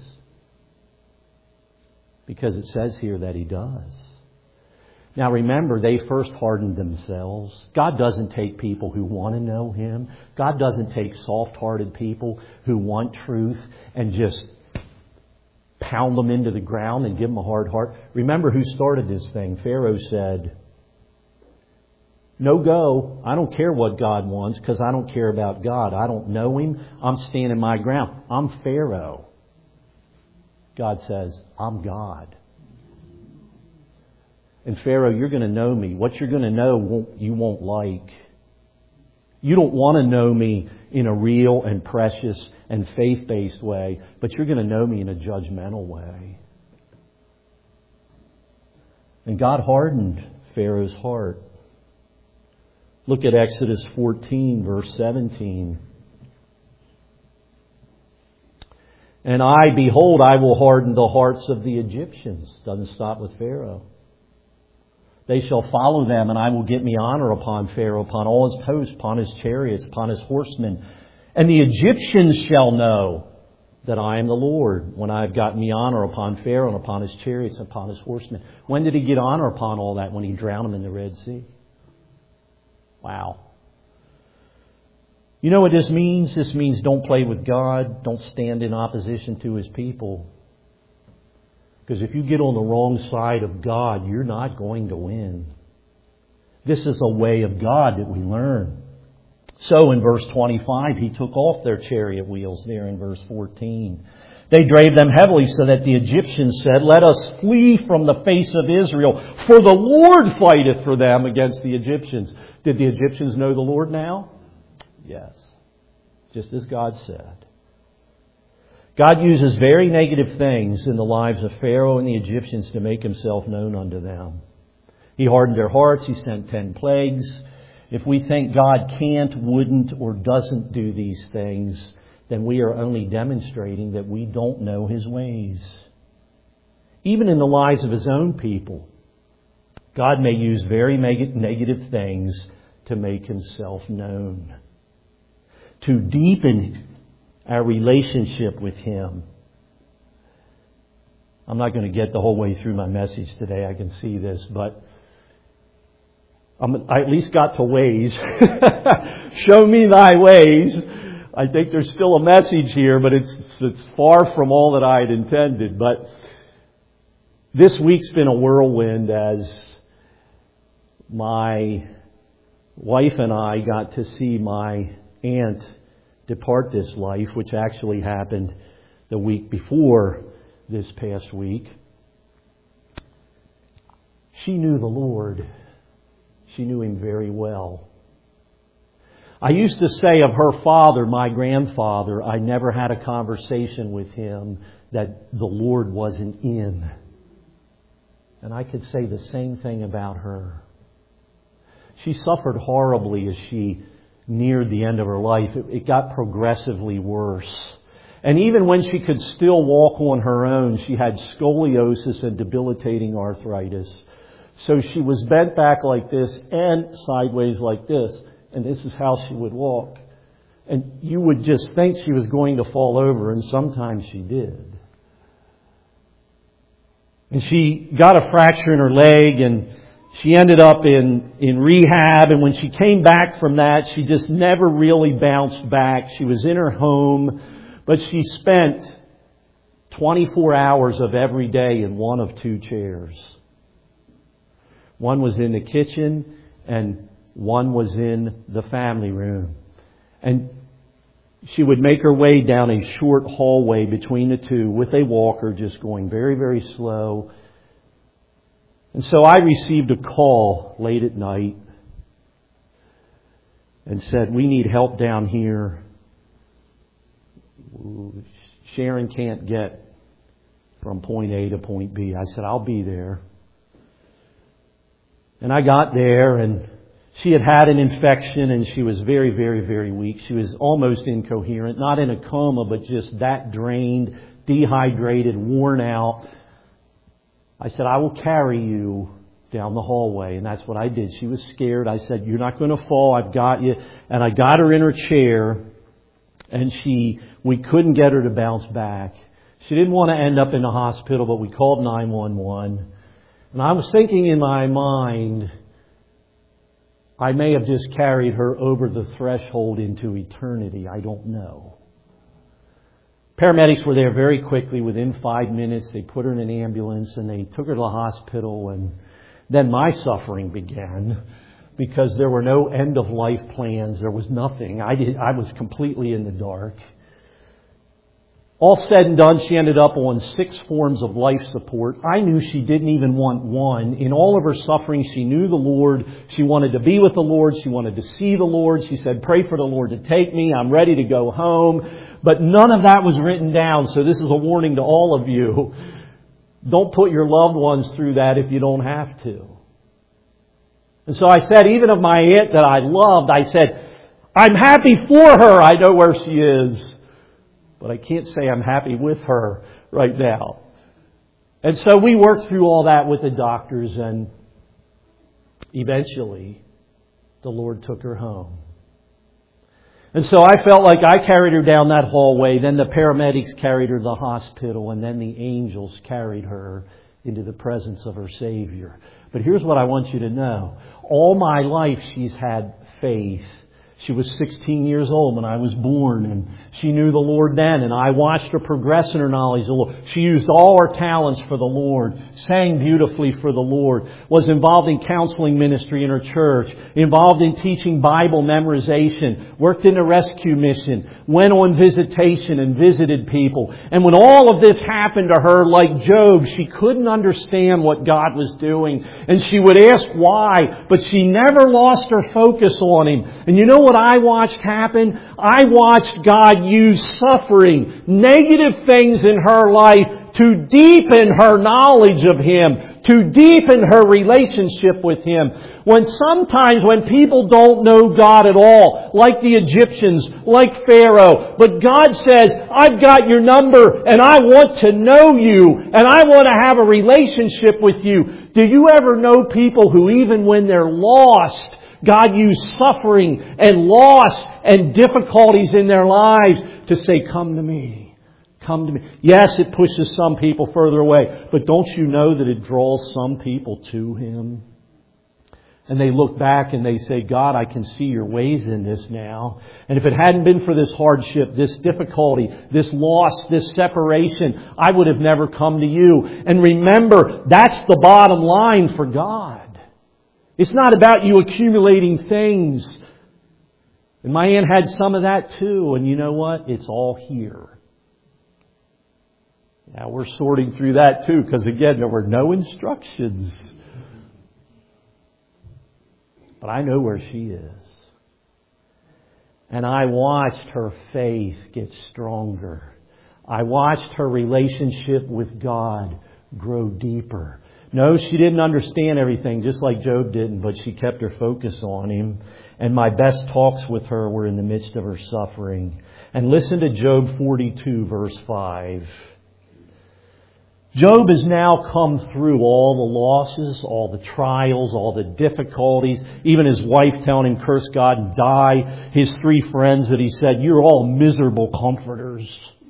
Because it says here that He does. Now remember, they first hardened themselves. God doesn't take people who want to know Him. God doesn't take soft-hearted people who want truth and just pound them into the ground and give them a hard heart. Remember who started this thing. Pharaoh said, No go. I don't care what God wants because I don't care about God. I don't know Him. I'm standing my ground. I'm Pharaoh. God says, I'm God. And Pharaoh, you're going to know me. What you're going to know, you won't like. You don't want to know me in a real and precious and faith-based way, but you're going to know me in a judgmental way. And God hardened Pharaoh's heart. Look at Exodus 14, verse 17. And behold, I will harden the hearts of the Egyptians. Doesn't stop with Pharaoh. They shall follow them, and I will get me honor upon Pharaoh, upon all his hosts, upon his chariots, upon his horsemen. And the Egyptians shall know that I am the Lord, when I have gotten me honor upon Pharaoh and upon his chariots and upon his horsemen. When did he get honor upon all that? When he drowned them in the Red Sea. Wow. You know what this means? This means don't play with God. Don't stand in opposition to His people. Because if you get on the wrong side of God, you're not going to win. This is a way of God that we learn. So in verse 25, He took off their chariot wheels there in verse 14. They drave them heavily so that the Egyptians said, let us flee from the face of Israel, for the Lord fighteth for them against the Egyptians. Did the Egyptians know the Lord now? Yes. Just as God said. God uses very negative things in the lives of Pharaoh and the Egyptians to make Himself known unto them. He hardened their hearts. He sent 10 plagues. If we think God can't, wouldn't, or doesn't do these things, then we are only demonstrating that we don't know His ways. Even in the lives of His own people, God may use very negative things to make Himself known, to deepen our relationship with Him. I'm not going to get the whole way through my message today. I can see this, but I at least got to ways. Show me thy ways. I think there's still a message here, but it's far from all that I had intended. But this week's been a whirlwind as my wife and I got to see my aunt depart this life, which actually happened the week before this past week. She knew the Lord. She knew Him very well. I used to say of her father, my grandfather, I never had a conversation with him that the Lord wasn't in. And I could say the same thing about her. She suffered horribly as she neared the end of her life. It got progressively worse. And even when she could still walk on her own, she had scoliosis and debilitating arthritis. So she was bent back like this and sideways like this. And this is how she would walk. And you would just think she was going to fall over, and sometimes she did. And she got a fracture in her leg, and she ended up in rehab. And when she came back from that, she just never really bounced back. She was in her home, but she spent 24 hours of every day in one of 2 chairs. One was in the kitchen, and one was in the family room. And she would make her way down a short hallway between the 2 with a walker, just going very, very slow. And so I received a call late at night and said, we need help down here. Sharon can't get from point A to point B. I said, I'll be there. And I got there, and she had had an infection, and she was very, very, very weak. She was almost incoherent, not in a coma, but just that drained, dehydrated, worn out. I said, I will carry you down the hallway. And that's what I did. She was scared. I said, you're not going to fall. I've got you. And I got her in her chair, and we couldn't get her to bounce back. She didn't want to end up in the hospital, but we called 911. And I was thinking in my mind, I may have just carried her over the threshold into eternity. I don't know. Paramedics were there very quickly. Within 5 minutes, they put her in an ambulance and they took her to the hospital. And then my suffering began. because there were no end-of-life plans. There was nothing. I was completely in the dark. All said and done, she ended up on 6 forms of life support. I knew she didn't even want one. In all of her suffering, she knew the Lord. She wanted to be with the Lord. She wanted to see the Lord. She said, pray for the Lord to take me. I'm ready to go home. But none of that was written down. So this is a warning to all of you. Don't put your loved ones through that if you don't have to. And so I said, even of my aunt that I loved, I said, I'm happy for her. I know where she is. But I can't say I'm happy with her right now. And so we worked through all that with the doctors, and eventually the Lord took her home. And so I felt like I carried her down that hallway, then the paramedics carried her to the hospital, and then the angels carried her into the presence of her Savior. But here's what I want you to know. All my life she's had faith. She was 16 years old when I was born, and she knew the Lord then, and I watched her progress in her knowledge of the Lord. She used all her talents for the Lord, sang beautifully for the Lord, was involved in counseling ministry in her church, involved in teaching Bible memorization, worked in a rescue mission, went on visitation and visited people. And when all of this happened to her, like Job, she couldn't understand what God was doing, and she would ask why, but she never lost her focus on Him. And you know what I watched happen? I watched God use suffering, negative things in her life to deepen her knowledge of Him, to deepen her relationship with Him. Sometimes when people don't know God at all, like the Egyptians, like Pharaoh, but God says, I've got your number and I want to know you and I want to have a relationship with you. Do you ever know people who even when they're lost, God used suffering and loss and difficulties in their lives to say, come to me. Come to me. Yes, it pushes some people further away, but don't you know that it draws some people to Him? And they look back and they say, God, I can see your ways in this now. And if it hadn't been for this hardship, this difficulty, this loss, this separation, I would have never come to you. And remember, that's the bottom line for God. It's not about you accumulating things. And my aunt had some of that too. And you know what? It's all here. Now we're sorting through that too, because again, there were no instructions. But I know where she is. And I watched her faith get stronger. I watched her relationship with God grow deeper. No, she didn't understand everything, just like Job didn't, but she kept her focus on Him. And my best talks with her were in the midst of her suffering. And listen to Job 42, verse 5. Job has now come through all the losses, all the trials, all the difficulties. Even his wife telling him, curse God and die. His 3 friends that he said, you're all miserable comforters.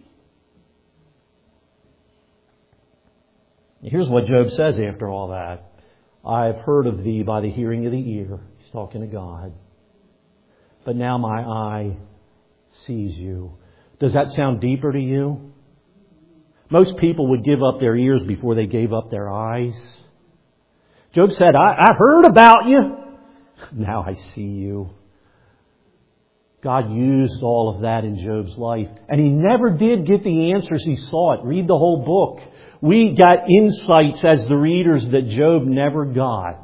Here's what Job says after all that. I have heard of thee by the hearing of the ear. He's talking to God. But now my eye sees you. Does that sound deeper to you? Most people would give up their ears before they gave up their eyes. Job said, I heard about you. Now I see you. God used all of that in Job's life. And he never did get the answers he sought. Read the whole book. We got insights as the readers that Job never got.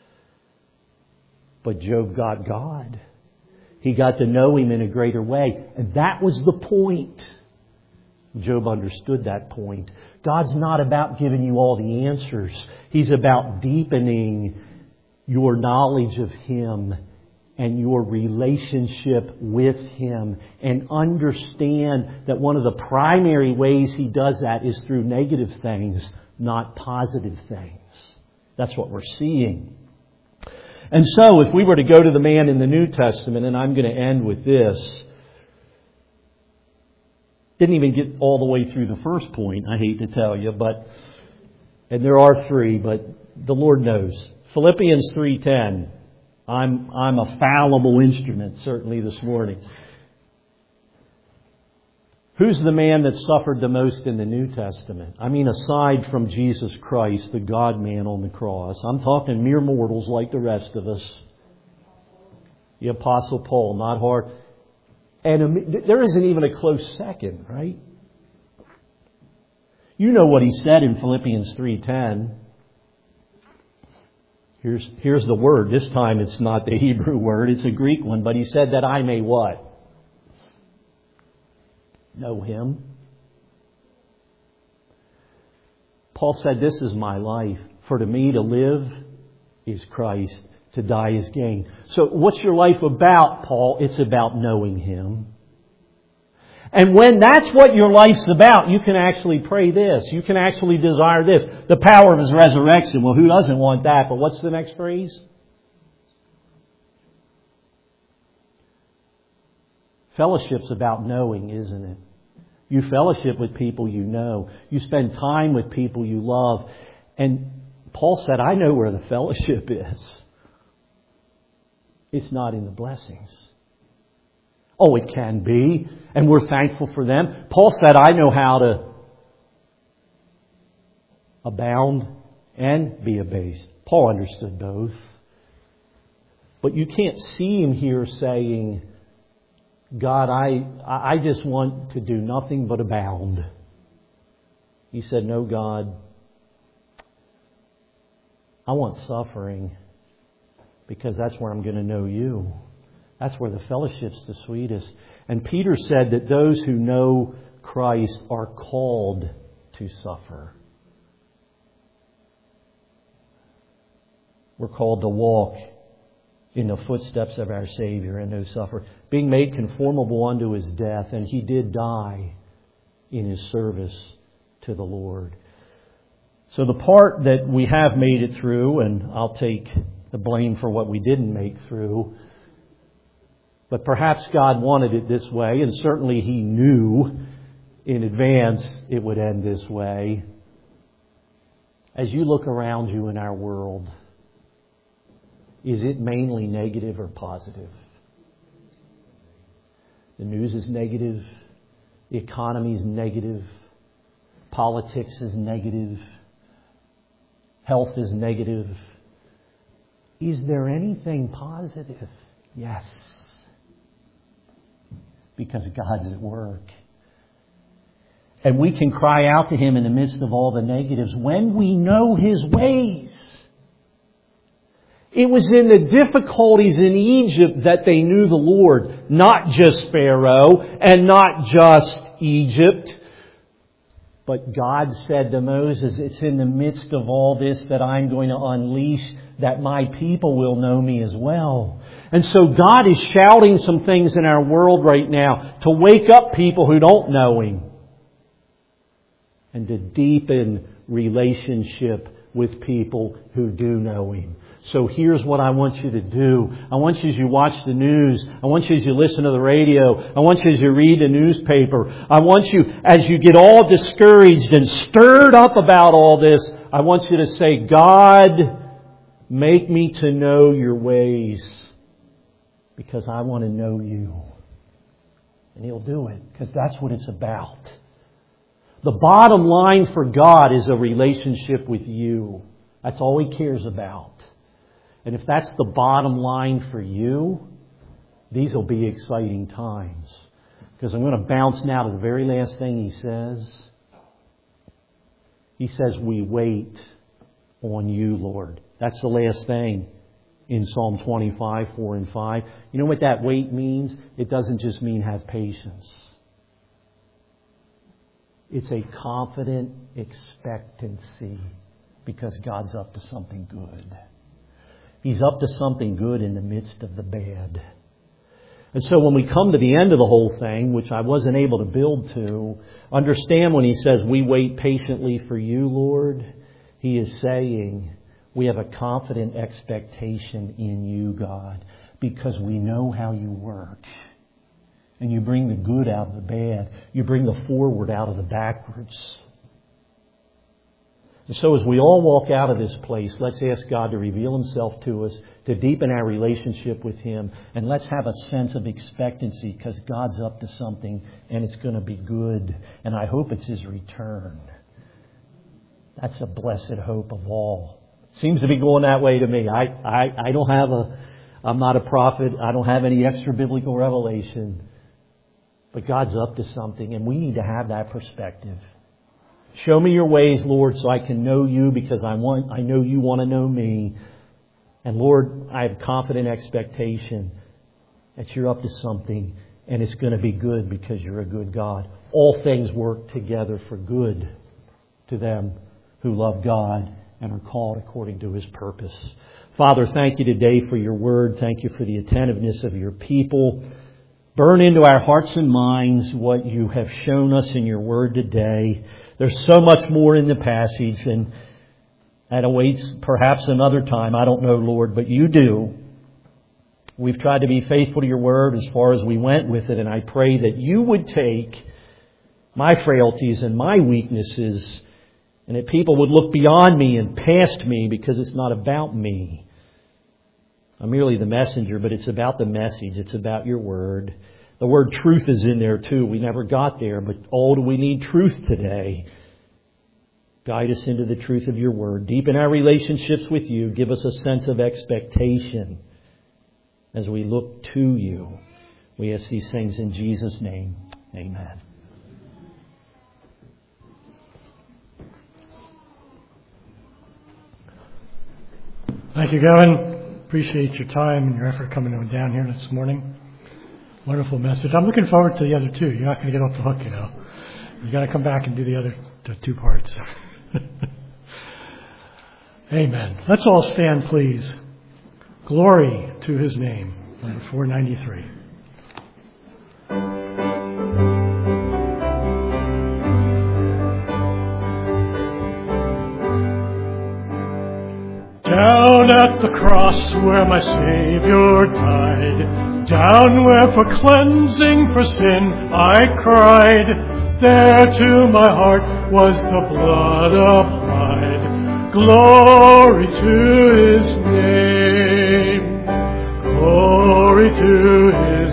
But Job got God. He got to know Him in a greater way. And that was the point. Job understood that point. God's not about giving you all the answers. He's about deepening your knowledge of Him and your relationship with Him. And understand that one of the primary ways He does that is through negative things, not positive things. That's what we're seeing. And so, if we were to go to the man in the New Testament, and I'm going to end with this. Didn't even get all the way through the first point, I hate to tell you, and there are 3, but the Lord knows. Philippians 3:10. I'm a fallible instrument, certainly this morning. Who's the man that suffered the most in the New Testament? I mean, aside from Jesus Christ, the God-man on the cross. I'm talking mere mortals like the rest of us. The Apostle Paul, not hard. And there isn't even a close second, right? You know what he said in Philippians 3:10. Here's the word. This time it's not the Hebrew word, it's a Greek one. But he said that I may what? Know Him. Paul said, this is my life. For to me to live is Christ. To die is gain. So what's your life about, Paul? It's about knowing Him. And when that's what your life's about, you can actually pray this. You can actually desire this. The power of His resurrection. Well, who doesn't want that? But what's the next phrase? Fellowship's about knowing, isn't it? You fellowship with people you know. You spend time with people you love. And Paul said, I know where the fellowship is. It's not in the blessings. Oh, it can be. And we're thankful for them. Paul said, I know how to abound and be abased. Paul understood both. But you can't see him here saying, God, I just want to do nothing but abound. He said, no, God, I want suffering because that's where I'm going to know You. That's where the fellowship's the sweetest. And Peter said that those who know Christ are called to suffer. We're called to walk in the footsteps of our Savior and to suffer, being made conformable unto His death. And He did die in His service to the Lord. So the part that we have made it through, and I'll take the blame for what we didn't make through, but perhaps God wanted it this way, and certainly He knew in advance it would end this way. As you look around you in our world, is it mainly negative or positive? The news is negative. The economy is negative. Politics is negative. Health is negative. Is there anything positive? Yes. Because God's at work. And we can cry out to Him in the midst of all the negatives when we know His ways. It was in the difficulties in Egypt that they knew the Lord. Not just Pharaoh and not just Egypt. But God said to Moses, it's in the midst of all this that I'm going to unleash that my people will know Me as well. And so God is shouting some things in our world right now to wake up people who don't know Him and to deepen relationship with people who do know Him. So here's what I want you to do. I want you, as you watch the news, I want you as you listen to the radio, I want you as you read the newspaper, I want you as you get all discouraged and stirred up about all this, I want you to say, God, make me to know Your ways because I want to know You. And He'll do it because that's what it's about. The bottom line for God is a relationship with you. That's all He cares about. And if that's the bottom line for you, these will be exciting times. Because I'm going to bounce now to the very last thing He says. He says, we wait on You, Lord. That's the last thing in Psalm 25, 4 and 5. You know what that wait means? It doesn't just mean have patience. It's a confident expectancy because God's up to something good. He's up to something good in the midst of the bad. And so when we come to the end of the whole thing, which I wasn't able to build to, understand when He says, we wait patiently for You, Lord, He is saying, we have a confident expectation in You, God, because we know how You work. And You bring the good out of the bad. You bring the forward out of the backwards. And so as we all walk out of this place, let's ask God to reveal Himself to us, to deepen our relationship with Him, and let's have a sense of expectancy because God's up to something and it's going to be good. And I hope it's His return. That's a blessed hope of all. Seems to be going that way to me. I don't have I'm not a prophet. I don't have any extra biblical revelation. But God's up to something, and we need to have that perspective. Show me your ways, Lord, so I can know you, because I know you want to know me. And Lord, I have confident expectation that you're up to something, and it's going to be good because you're a good God. All things work together for good to them who love God and are called according to His purpose. Father, thank you today for your word. Thank you for the attentiveness of your people. Burn into our hearts and minds what you have shown us in your word today. There's so much more in the passage, and that awaits perhaps another time. I don't know, Lord, but you do. We've tried to be faithful to your word as far as we went with it, and I pray that you would take my frailties and my weaknesses, and that people would look beyond me and past me, because it's not about me. I'm merely the messenger, but it's about the message. It's about your word. The word truth is in there too. We never got there, but oh, do we need truth today. Guide us into the truth of your word. Deepen our relationships with you. Give us a sense of expectation as we look to you. We ask these things in Jesus' name. Amen. Thank you, Gavin. Appreciate your time and your effort coming down here this morning. Wonderful message. I'm looking forward to the other two. You're not going to get off the hook, you know. You got to come back and do the two parts. Amen. Let's all stand, please. Glory to His name. Number 493. Down at the cross where my Savior died, down where for cleansing for sin I cried, there to my heart was the blood applied. Glory to His name, glory to His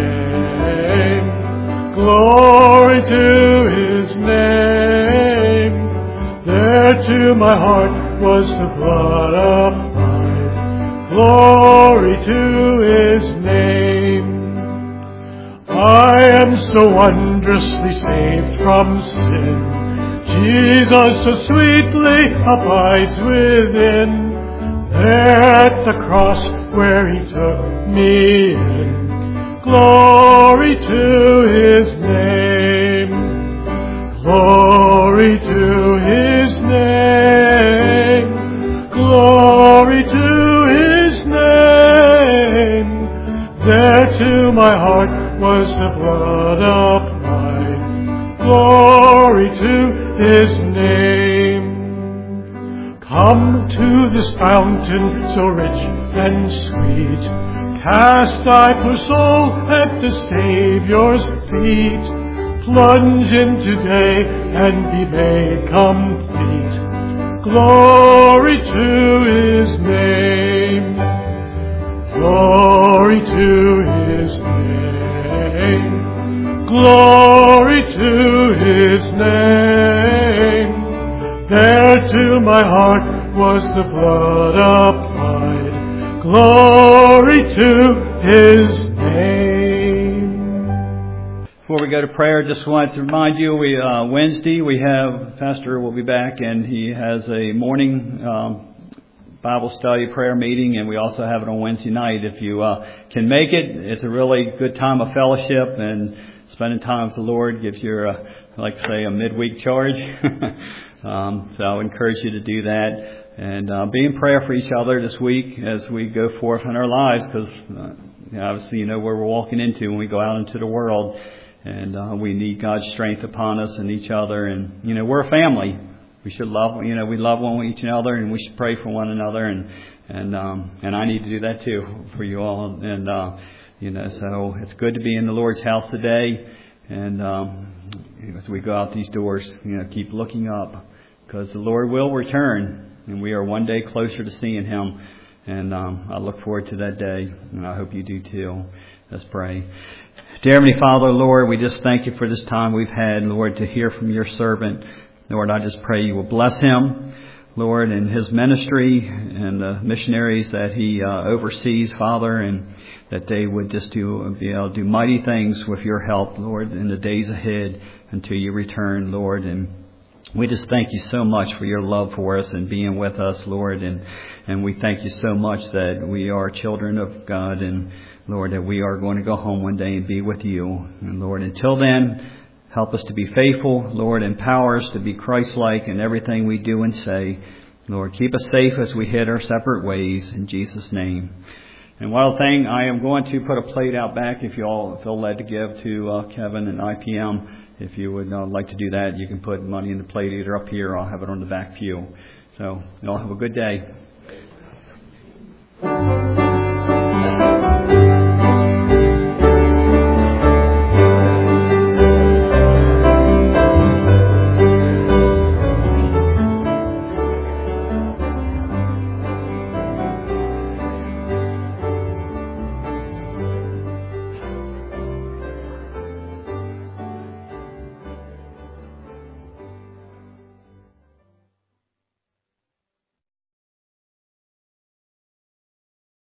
name, glory to His name. There to my heart was the blood applied. Glory to His name. I am so wondrously saved from sin. Jesus so sweetly abides within. There at the cross where He took me in. Glory to His name. Glory to His name. Glory to His name. There to my heart was the blood applied. Glory to His name. Come to this fountain so rich and sweet. Cast thy poor soul at the Saviour's feet. Plunge in today and be made complete. Glory to His name. Glory to His name. Glory to His name. There to my heart was the blood applied. Glory to His name. Before we go to prayer, just wanted to remind you, Wednesday we have Pastor will be back, and he has a morning Bible study prayer meeting, and we also have it on Wednesday night. If you can make it, it's a really good time of fellowship, and spending time with the Lord gives you, I like to say, a midweek charge. So I would encourage you to do that, and be in prayer for each other this week as we go forth in our lives, because obviously you know where we're walking into when we go out into the world. And we need God's strength upon us and each other. And, you know, we're a family. We should love, we love one each another, and we should pray for one another. And I need to do that too for you all. And, so it's good to be in the Lord's house today. And as we go out these doors, keep looking up, because the Lord will return, and we are one day closer to seeing Him. And I look forward to that day, and I hope you do too. Let's pray. Dear Heavenly Father, Lord, we just thank you for this time we've had, Lord, to hear from your servant. Lord, I just pray you will bless him. Lord, in his ministry and the missionaries that he oversees, Father, and that they would just be able to do mighty things with your help, Lord, in the days ahead until you return, Lord. And we just thank you so much for your love for us and being with us, Lord. And we thank you so much that we are children of God, and Lord, that we are going to go home one day and be with you. And Lord, until then, help us to be faithful, Lord. Empower us to be Christ-like in everything we do and say. Lord, keep us safe as we head our separate ways. In Jesus' name. And one other thing, I am going to put a plate out back if you all feel led to give to Kevin and IPM. If you would like to do that, you can put money in the plate either up here or I'll have it on the back pew. So, you all have a good day.